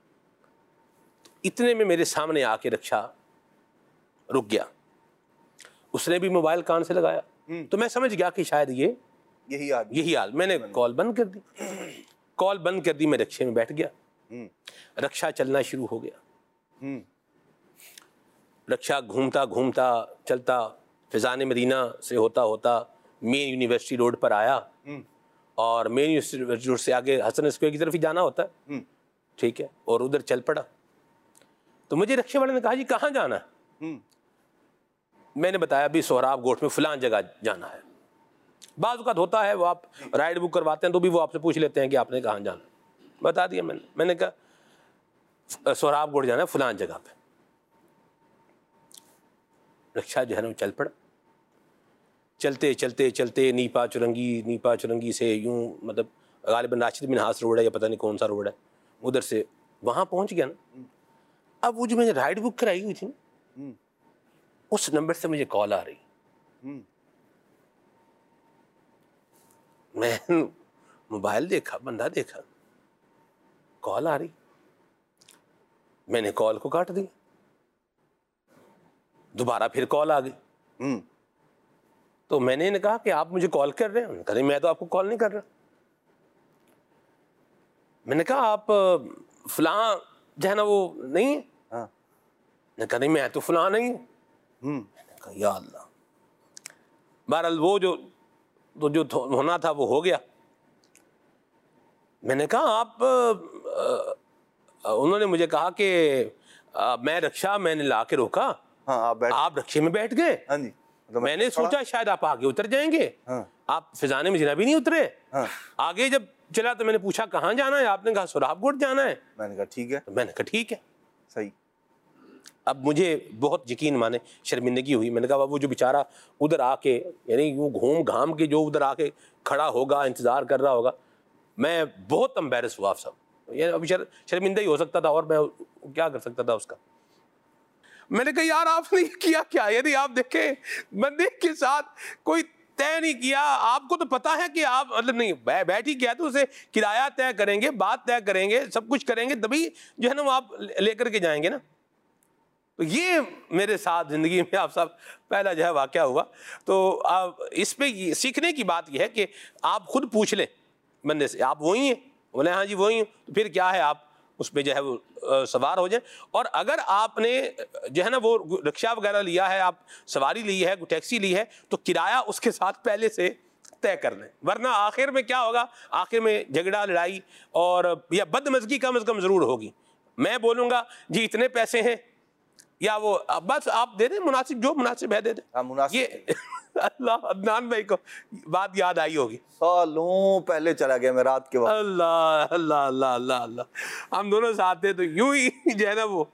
اتنے میں میرے سامنے آ کے رکشہ رک گیا. اس نے بھی موبائل کان سے لگایا, تو میں سمجھ گیا کہ شاید یہ یہی آدمی یہی حال. میں نے کال بند کر دی. کال بند کر دی, میں رکشے میں بیٹھ گیا, رکشا چلنا شروع ہو گیا, رکشا گھومتا گھومتا چلتا فیضان مدینہ سے ہوتا ہوتا مین یونیورسٹی روڈ پر آیا, اور مین یونیورسٹی روڈ سے آگے حسن اسکوائر کی طرف ہی جانا ہوتا ہے, ٹھیک ہے, اور ادھر چل پڑا. تو مجھے رکشے والے نے کہا جی کہاں جانا ہے؟ میں نے بتایا ابھی سہراب گوٹھ میں فلان جگہ جانا ہے. بعض اوقات ہوتا ہے وہ آپ رائڈ بک کرواتے ہیں تو بھی وہ آپ سے پوچھ لیتے ہیں کہ آپ نے کہاں جانا, بتا دیا میں نے. میں نے کہا سہراب گوٹھ جانا ہے فلان جگہ پہ. رکشا جو ہے نا چل پڑا, چلتے چلتے چلتے نیپا چرنگی, نیپا چرنگی سے یوں مطلب غالباً راشد بن ہاس روڈ ہے یا پتہ نہیں کون سا روڈ ہے, ادھر سے وہاں پہنچ گیا نا. اب وہ جو میں نے رائڈ بک کرائی ہوئی تھی نا, اس نمبر سے مجھے کال آ رہی. میں موبائل دیکھا, بندہ دیکھا, کال آ رہی, میں نے کال کو کاٹ دیا. دوبارہ پھر کال آ گئی. تو میں نے کہا کہ آپ مجھے کال کر رہے ہیں؟ انہوں نے کہا میں تو آپ کو کال نہیں کر رہا. میں نے کہا آپ فلاں جو ہے نا وہ نہیں ہے؟ نے کہا نہیں میں تو فلاں نہیں ہوں. میں نے کہا یا اللہ. بہرحال وہ جو تو جو ہونا تھا وہ ہو گیا. میں نے کہا آپ, انہوں نے مجھے کہا کہ میں رکشا میں نے لا کے روکا, آپ رکشے میں بیٹھ گئے. میں نے سوچا شاید آپ آگے اتر جائیں گے, آپ فیضان مدینہ بھی نہیں اترے. آگے جب چلا تو میں نے پوچھا کہاں جانا ہے؟ آپ نے کہا سہراب گوٹھ جانا ہے. میں نے کہا ٹھیک ہے. میں نے کہا ٹھیک ہے, صحیح. اب مجھے بہت یقین مانے شرمندگی ہوئی. میں نے کہا وہ جو بیچارہ ادھر آ کے یعنی یوں گھوم گھام کے جو ادھر آ کے کھڑا ہوگا انتظار کر رہا ہوگا, میں بہت امبیرس ہوا صاحب. یعنی ابھی شرمندہ ہی ہو سکتا تھا, اور میں کیا کر سکتا تھا اس کا. میں نے کہا یار آپ نے کیا کیا؟ یعنی آپ دیکھیں بندے کے ساتھ کوئی طے نہیں کیا, آپ کو تو پتا ہے کہ آپ مطلب نہیں بیٹھ ہی کیا تو اسے کرایہ طے کریں گے, بات طے کریں گے, سب کچھ کریں گے, تبھی جو ہے نا وہ آپ لے کر کے جائیں گے نا. تو یہ میرے ساتھ زندگی میں آپ صاحب پہلا جو ہے واقعہ ہوا. تو آپ اس پہ سیکھنے کی بات یہ ہے کہ آپ خود پوچھ لیں بندے سے آپ وہی ہیں, بولے ہاں جی وہی ہیں, تو پھر کیا ہے آپ اس پہ جو ہے وہ سوار ہو جائیں. اور اگر آپ نے جو ہے نا وہ رکشہ وغیرہ لیا ہے, آپ سواری لی ہے, ٹیکسی لی ہے, تو کرایہ اس کے ساتھ پہلے سے طے کر لیں, ورنہ آخر میں کیا ہوگا, آخر میں جھگڑا لڑائی اور یا بدمزگی کم از کم ضرور ہوگی. میں بولوں گا جی اتنے پیسے ہیں, یا وہ بس آپ دے دیں مناسب, جو مناسب ہے دے دیں. یہ اللہ عدنان بھائی کو بات یاد آئی ہوگی, سالوں پہلے چلا گیا میں رات کے وقت. اللہ اللہ اللہ اللہ اللہ. ہم دونوں ساتھ تھے, تو یوں ہی جو ہے نا وہ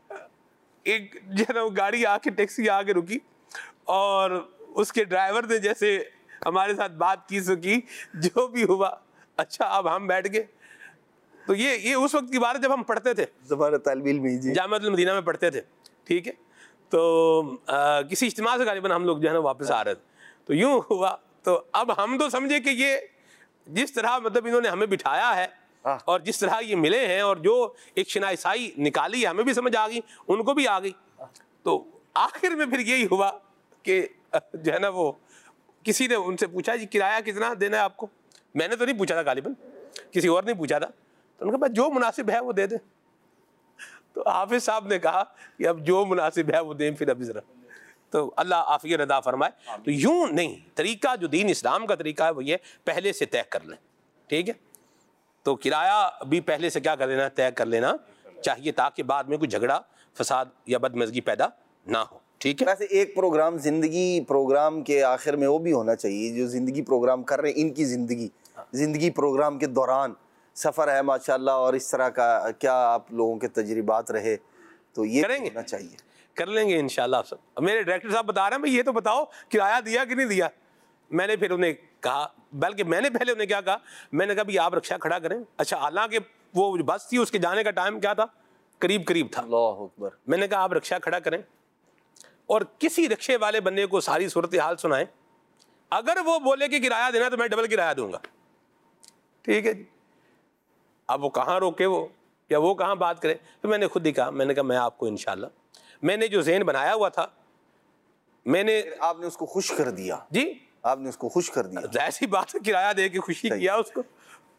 ایک جو ہے نا وہ گاڑی آ کے ٹیکسی آ کے رکی, اور اس کے ڈرائیور نے جیسے ہمارے ساتھ بات کی سو کی, جو بھی ہوا اچھا اب ہم بیٹھ گئے. تو یہ یہ اس وقت کی بات ہے جب ہم پڑھتے تھے زبان طالب علم جی جامعۃ المدینہ میں پڑھتے تھے, ٹھیک ہے. تو کسی اجتماع سے غالباً ہم لوگ جو ہے نا واپس آ رہے تھے, تو یوں ہوا. تو اب ہم تو سمجھے کہ یہ جس طرح مطلب انہوں نے ہمیں بٹھایا ہے اور جس طرح یہ ملے ہیں اور جو ایک شناسائی نکالی ہے, ہمیں بھی سمجھ آ گئی, ان کو بھی آ گئی. تو آخر میں پھر یہی ہوا کہ جو ہے نا وہ کسی نے ان سے پوچھا جی کرایہ کتنا دینا ہے آپ کو. میں نے تو نہیں پوچھا تھا غالباً, کسی اور نے پوچھا تھا. تو ان کا بس جو مناسب ہے وہ دے دیں. تو حافظ صاحب نے کہا کہ اب جو مناسب ہے وہ دیں پھر ابھی ذرا. تو اللہ عافیت عطا فرمائے. تو یوں نہیں, طریقہ جو دین اسلام کا طریقہ ہے وہ یہ پہلے سے طے کر لیں, ٹھیک ہے. تو کرایہ بھی پہلے سے کیا کر لینا, طے کر لینا چاہیے, تاکہ بعد میں کوئی جھگڑا فساد یا بدمزگی پیدا نہ ہو, ٹھیک ہے. ویسے ایک پروگرام زندگی پروگرام کے آخر میں وہ بھی ہونا چاہیے, جو زندگی پروگرام کر رہے ہیں ان کی زندگی زندگی پروگرام کے دوران سفر ہے ماشاءاللہ, اور اس طرح کا کیا آپ لوگوں کے تجربات رہے, تو یہ کریں گے, ہونا چاہیے. کر لیں گے انشاءاللہ. آپ سب میرے ڈائریکٹر صاحب بتا رہے ہیں بھائی یہ تو بتاؤ کرایہ دیا کہ نہیں دیا. میں نے پھر انہیں کہا, بلکہ میں نے پہلے انہیں کیا کہا, میں نے کہا بھائی آپ رکشہ کھڑا کریں. اچھا حالانکہ وہ بس تھی, اس کے جانے کا ٹائم کیا تھا, قریب قریب تھا. اللہ اکبر. میں نے کہا آپ رکشہ کھڑا کریں اور کسی رکشے والے بندے کو ساری صورتحال سنائیں. اگر وہ بولے کہ کرایہ دینا تو میں ڈبل کرایہ دوں گا, ٹھیک ہے جی. اب وہ کہاں روکے وہ یا وہ کہاں بات کرے. تو میں نے خود ہی کہا, میں نے کہا میں آپ کو انشاءاللہ, میں نے جو ذہن بنایا ہوا تھا میں نے, آپ نے اس کو خوش کر دیا. جی آپ نے اس کو خوش کر دیا. ایسی بات ہے, کرایہ دے کے خوشی کیا اس کو.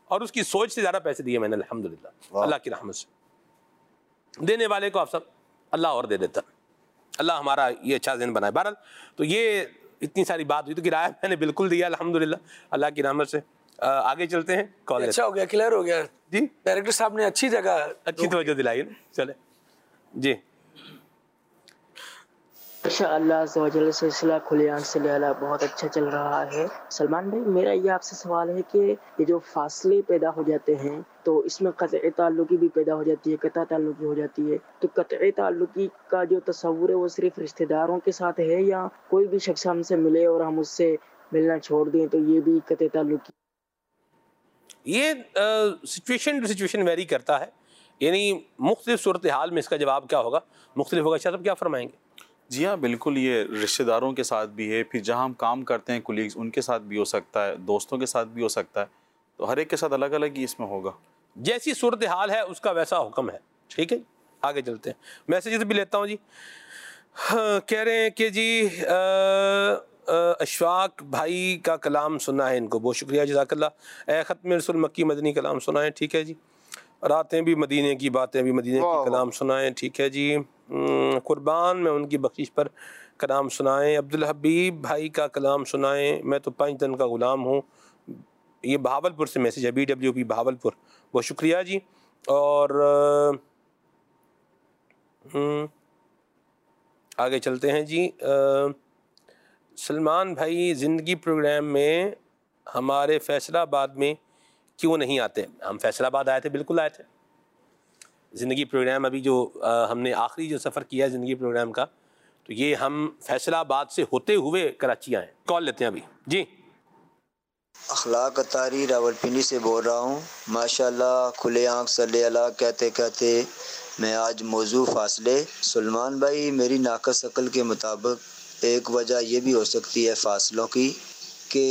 اور اس کی سوچ سے زیادہ پیسے دیے میں نے الحمدللہ اللہ کی رحمت سے. دینے والے کو آپ سب اللہ اور دے دیتا. اللہ ہمارا یہ اچھا ذہن بنائے. بہرحال تو یہ اتنی ساری بات ہوئی تو کرایہ میں نے بالکل دیا الحمدللہ اللہ کی رحمت سے. آگے چلتے ہیں. کال اچھا ہو گیا, کلیئر ہو گیا جی. ڈائریکٹر صاحب نے اچھی جگہ اچھی توجہ دلائی نا. چلے جی. ماشاء اللہ عز و جل سلسلہ کھلے آنکھ سے لیلا بہت اچھا چل رہا ہے. سلمان بھائی میرا یہ آپ سے سوال ہے کہ یہ جو فاصلے پیدا ہو جاتے ہیں تو اس میں قطعی تعلقی بھی پیدا ہو جاتی ہے, قطع تعلقی ہو جاتی ہے, تو قطعی تعلقی کا جو تصور ہے وہ صرف رشتہ داروں کے ساتھ ہے یا کوئی بھی شخص ہم سے ملے اور ہم اس سے ملنا چھوڑ دیں تو یہ بھی قطعی تعلقی؟ یہ سچویشن ٹو سچویشن ویری کرتا ہے, یعنی مختلف صورتحال میں اس کا جواب کیا ہوگا مختلف ہوگا. شاہ صاحب کیا فرمائیں گے؟ جی ہاں بالکل, یہ رشتہ داروں کے ساتھ بھی ہے, پھر جہاں ہم کام کرتے ہیں کولیگز ان کے ساتھ بھی ہو سکتا ہے, دوستوں کے ساتھ بھی ہو سکتا ہے, تو ہر ایک کے ساتھ الگ الگ ہی اس میں ہوگا. جیسی صورتحال ہے اس کا ویسا حکم ہے. ٹھیک ہے, آگے چلتے ہیں. میسیجز بھی لیتا ہوں جی. کہہ رہے ہیں کہ جی اشفاق بھائی کا کلام سنا ہے ان کو, بہت شکریہ جزاک اللہ. اے ختم رسول مکی مدنی کلام سنائیں. ٹھیک ہے جی. راتیں بھی مدینے کی باتیں بھی مدینے کی کلام سنائیں. ٹھیک ہے جی. قربان میں ان کی بخشش پر کلام سنائیں. عبدالحبیب بھائی کا کلام سنائیں. میں تو پانچ دن کا غلام ہوں. یہ بہاولپور سے میسیج ہے, بی ڈبلیو پی بہاولپور, بہت شکریہ جی. اور آگے چلتے ہیں جی. سلمان بھائی زندگی پروگرام میں ہمارے فیصلہ آباد میں کیوں نہیں آتے؟ ہم فیصلہ آباد آئے تھے, بالکل آئے تھے. زندگی پروگرام ابھی جو ہم نے آخری جو سفر کیا زندگی پروگرام کا, تو یہ ہم فیصلہ آباد سے ہوتے ہوئے کراچی آئے. کال لیتے ہیں ابھی جی. اخلاق اتاری راولپنڈی سے بول رہا ہوں. ماشاءاللہ کھلے آنکھ صلی اللہ کہتے کہتے میں آج موضوع فاصلے. سلمان بھائی میری ناقص عقل کے مطابق ایک وجہ یہ بھی ہو سکتی ہے فاصلوں کی کہ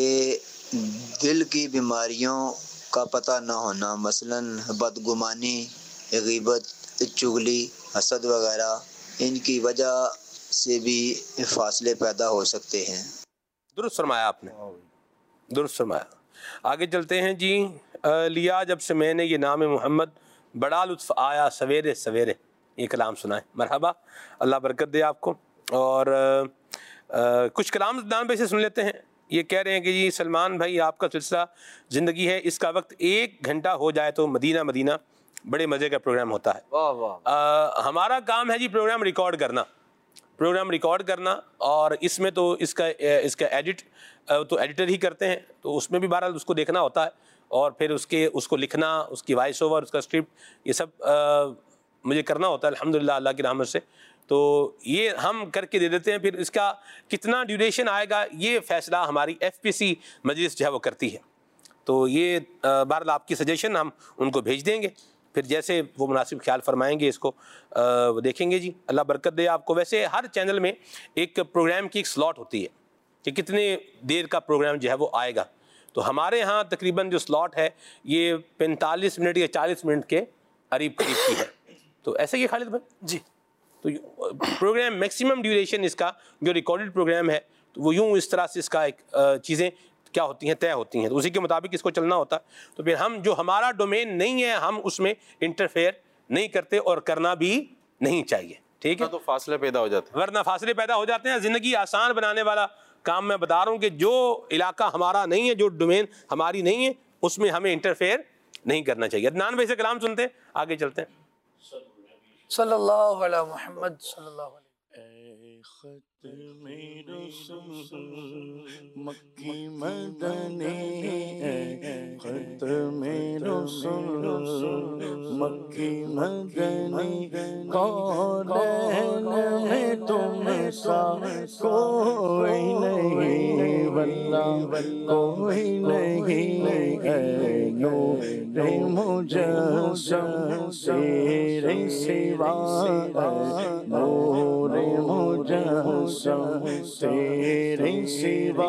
دل کی بیماریوں کا پتہ نہ ہونا, مثلاً بدگمانی, غیبت, چغلی, حسد وغیرہ, ان کی وجہ سے بھی فاصلے پیدا ہو سکتے ہیں. درست فرمایا آپ نے, درست فرمایا. آگے چلتے ہیں جی. لیا جب سے میں نے یہ نام محمد بڑا لطف آیا سویرے سویرے, یہ کلام سنا ہے. مرحبا, اللہ برکت دے آپ کو. اور کچھ کلام دان بھائی سے سن لیتے ہیں. یہ کہہ رہے ہیں کہ جی سلمان بھائی آپ کا سلسلہ زندگی ہے, اس کا وقت ایک گھنٹہ ہو جائے تو مدینہ مدینہ بڑے مزے کا پروگرام ہوتا ہے. واہ واہ. ہمارا کام ہے جی پروگرام ریکارڈ کرنا, پروگرام ریکارڈ کرنا, اور اس میں تو اس کا اس کا ایڈٹ تو ایڈیٹر ہی کرتے ہیں, تو اس میں بھی بہرحال اس کو دیکھنا ہوتا ہے, اور پھر اس کے اس کو لکھنا, اس کی وائس اوور, اس کا اسکرپٹ, یہ سب مجھے کرنا ہوتا ہے الحمدللہ اللہ کی رحمت سے. تو یہ ہم کر کے دے دیتے ہیں. پھر اس کا کتنا ڈیوریشن آئے گا یہ فیصلہ ہماری ایف پی سی مجلس جو ہے وہ کرتی ہے. تو یہ بہرحال آپ کی سجیشن ہم ان کو بھیج دیں گے, پھر جیسے وہ مناسب خیال فرمائیں گے اس کو وہ دیکھیں گے جی. اللہ برکت دے آپ کو. ویسے ہر چینل میں ایک پروگرام کی ایک سلاٹ ہوتی ہے کہ کتنے دیر کا پروگرام جو ہے وہ آئے گا. تو ہمارے ہاں تقریباً جو سلاٹ ہے یہ پینتالیس منٹ یا چالیس منٹ کے قریب قریب کی ہے. تو ایسے ہی خالد بھائی جی. تو پروگرام میکسیمم ڈیوریشن اس کا جو ریکارڈڈ پروگرام ہے تو وہ یوں اس طرح سے اس کا ایک چیزیں کیا ہوتی ہیں طے ہوتی ہیں, تو اسی کے مطابق اس کو چلنا ہوتا ہے. تو پھر ہم جو ہمارا ڈومین نہیں ہے ہم اس میں انٹرفیئر نہیں کرتے, اور کرنا بھی نہیں چاہیے. ٹھیک ہے, تو فاصلے پیدا ہو جاتے ہیں, ورنہ فاصلے پیدا ہو جاتے ہیں. زندگی آسان بنانے والا کام میں بتا رہا ہوں کہ جو علاقہ ہمارا نہیں ہے, جو ڈومین ہماری نہیں ہے, اس میں ہمیں انٹرفیئر نہیں کرنا چاہیے. عدنان بھائی سے کلام سنتے ہیں, آگے چلتے ہیں. صلی اللہ علیہ محمد صلی اللہ علیہ. اے ختم رسول مکی مدنی, اے ختم رسول مکی مدنی, کونین میں تم سا کوئی نہیں, واللہ کوئی نہیں. اے نور مجسم تیرے سوا, نور مجسم تیرے سوا,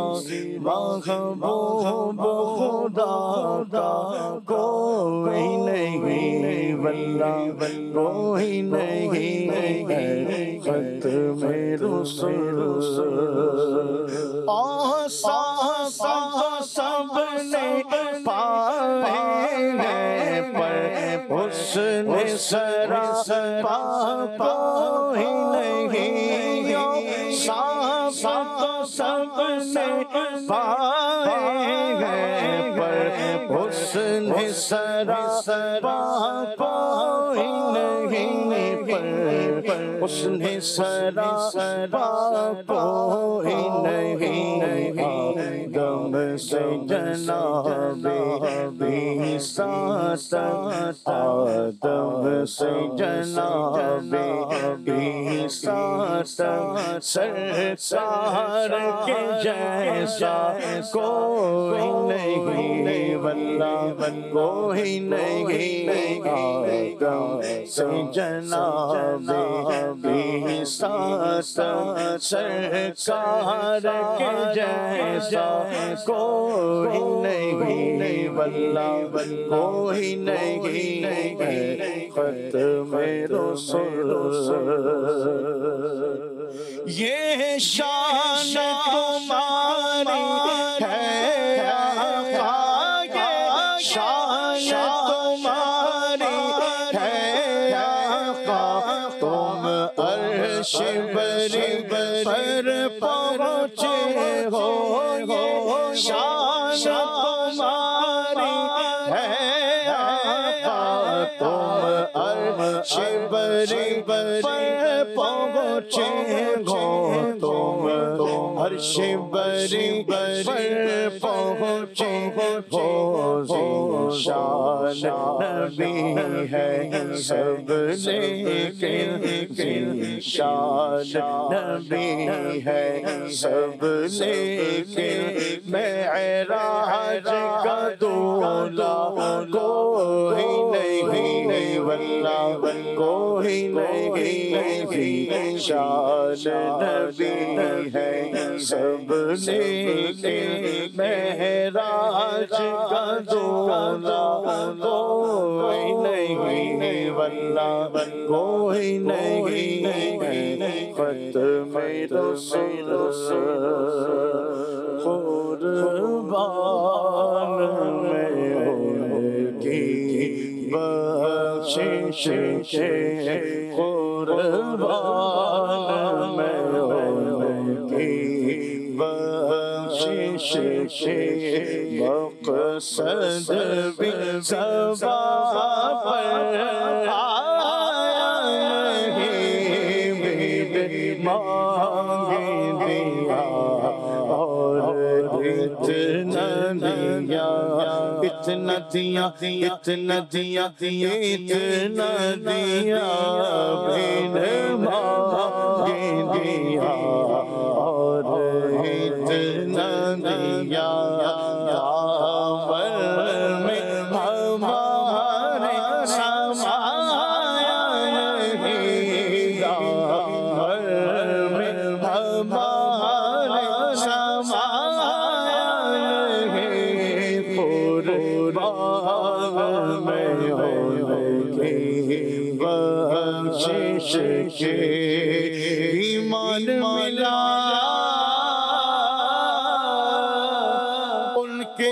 محبوب خدا کا کوئی نہیں, واللہ کوئی نہیں. ختم رسول آسا سب نے پائے ہیں پر حسن سراپا کوئی نہیں، صاف تو سب نے پائے ہیں پر حسن سراپا کوئی نہیں، پر حسن سراپا کوئی نہیں، آدم سے جناب عیسیٰ تک، آدم سے جناب عیسیٰ تک، سرکار کے جیسا کوئی نہیں، واللہ کوئی نہیں، آدم سے جناب عیسیٰ تک، سرکار کے جیسا کوئی نہیں، واللہ کوئی نہیں، ختم رسول یہ شان تمہاری ہے آقا، یہ شان تمہاری ہے آقا، تم عرش بری پر پہنچے ہو، یہ شان تمہاری ہے آقا، تم عرش بری پر پہنچے ہو، تم عرش بری پر پہنچے ہو، شان نبی ہے سب لیکن، شان نبی ہے سب لیکن، معراج کا دولہ کوئی نہیں، واللہ کوئی نہیں، شان نبی ہے سب لیکن، معراج کا دولہ کوئی نہیں، واللہ کوئی نہیں، ختم رسول قربان میں ان کی بخشش کے، قربان میں ان کی بخشش کے، مقصد بھی سبا پر آیا نہیں، بھی مانگ دیا اور اتنا دیا، اتنا دیا اتنا دیا اتنا دیا، بن مانگ دیا اور اتنا دیا، دامن میں ہمارے سمایا نہیں، دامن میں ہمارے سمایا نہیں، قربان میں ان کی بخشش کے، ایمان ملا ان کے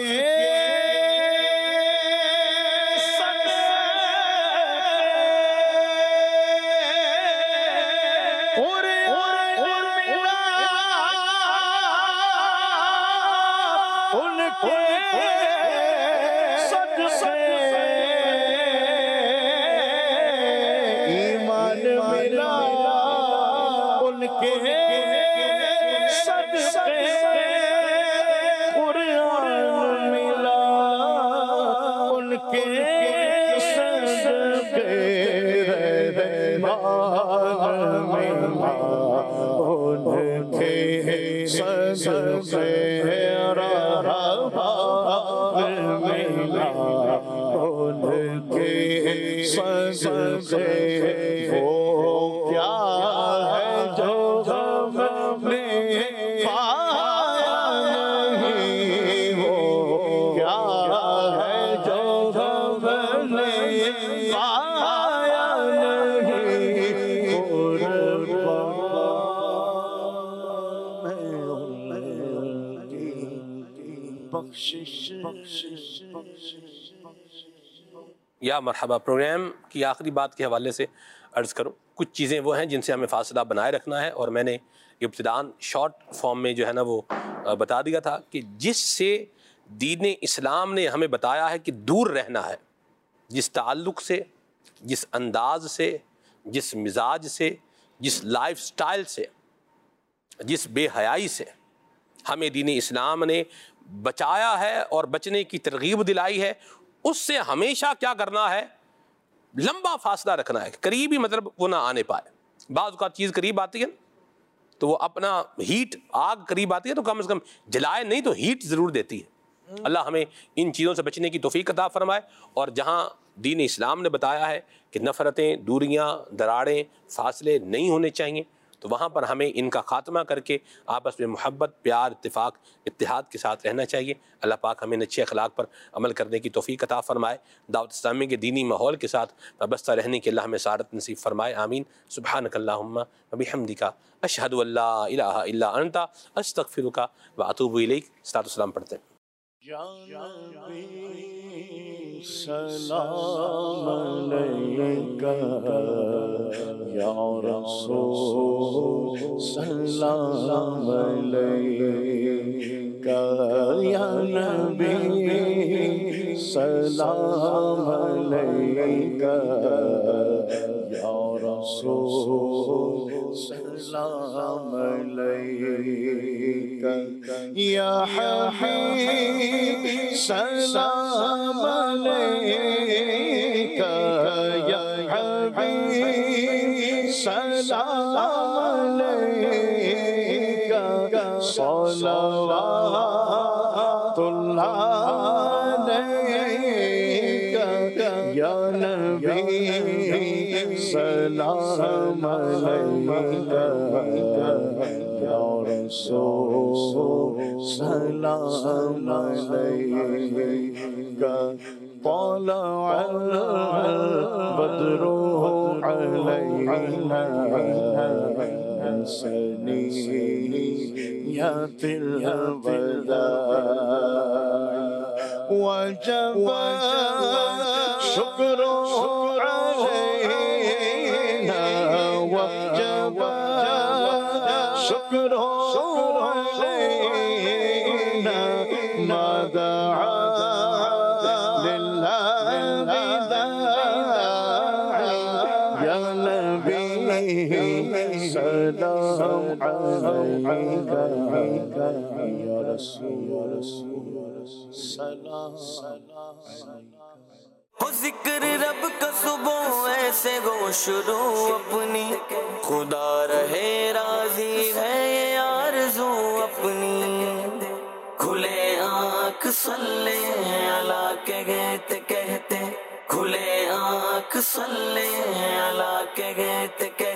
وہ کیا ہے جو ہم نے پایا نہیں، وہ کیا ہے جو ہم نے پایا نہیں، قربان یا مرحبا پروگرام کی آخری بات کے حوالے سے عرض کروں، کچھ چیزیں وہ ہیں جن سے ہمیں فاصلہ بنائے رکھنا ہے، اور میں نے ابتداً شارٹ فارم میں جو ہے نا وہ بتا دیا تھا کہ جس سے دین اسلام نے ہمیں بتایا ہے کہ دور رہنا ہے، جس تعلق سے، جس انداز سے، جس مزاج سے، جس لائف سٹائل سے، جس بے حیائی سے ہمیں دین اسلام نے بچایا ہے اور بچنے کی ترغیب دلائی ہے، اس سے ہمیشہ کیا کرنا ہے؟ لمبا فاصلہ رکھنا ہے، قریب ہی مطلب وہ نہ آنے پائے۔ بعض اوقات چیز قریب آتی ہے تو وہ اپنا ہیٹ، آگ قریب آتی ہے تو کم از کم جلائے نہیں تو ہیٹ ضرور دیتی ہے۔ اللہ ہمیں ان چیزوں سے بچنے کی توفیق عطا فرمائے، اور جہاں دین اسلام نے بتایا ہے کہ نفرتیں، دوریاں، دراڑیں، فاصلے نہیں ہونے چاہیے، تو وہاں پر ہمیں ان کا خاتمہ کر کے آپس میں محبت، پیار، اتفاق، اتحاد کے ساتھ رہنا چاہیے۔ اللہ پاک ہمیں اچھے اخلاق پر عمل کرنے کی توفیق عطا فرمائے، دعوت اسلامی کے دینی ماحول کے ساتھ وابستہ رہنے کی اللہ ہمیں سعادت نصیب فرمائے، آمین۔ سبحانک اللہم وبحمدک، اشہد ان لا الہ الا انت، استغفرک واتوب الیک۔ صلاۃ والسلام پڑھتے ہیں۔ یا نبی سلام علیکہ، یا رسول سلام علیکہ، یا نبی سلام علیکہ، یا رسول سلام علیکہ، یا حبیب سلام علیکہ، یا حبیب سلام علیکہ، صلوات اللہ علیکہ، یا نبی سلام علیکہ، یا رسول سلام علیکہ، طلع البدر علینا من ثنیۃ الوداع، وجب شکر علینا، وجب شکر علینا، ما دعا سلام علیکہ، یا رسول سلام ہو ذکر رب کا صبح ایسے گو شروع اپنی، خدا رہے راضی ہے یہ آرزو اپنی، کھلے آنکھ صلی اللہ کے گیت کہتے، کھلے آنکھ صلی اللہ کے گیت کہتے،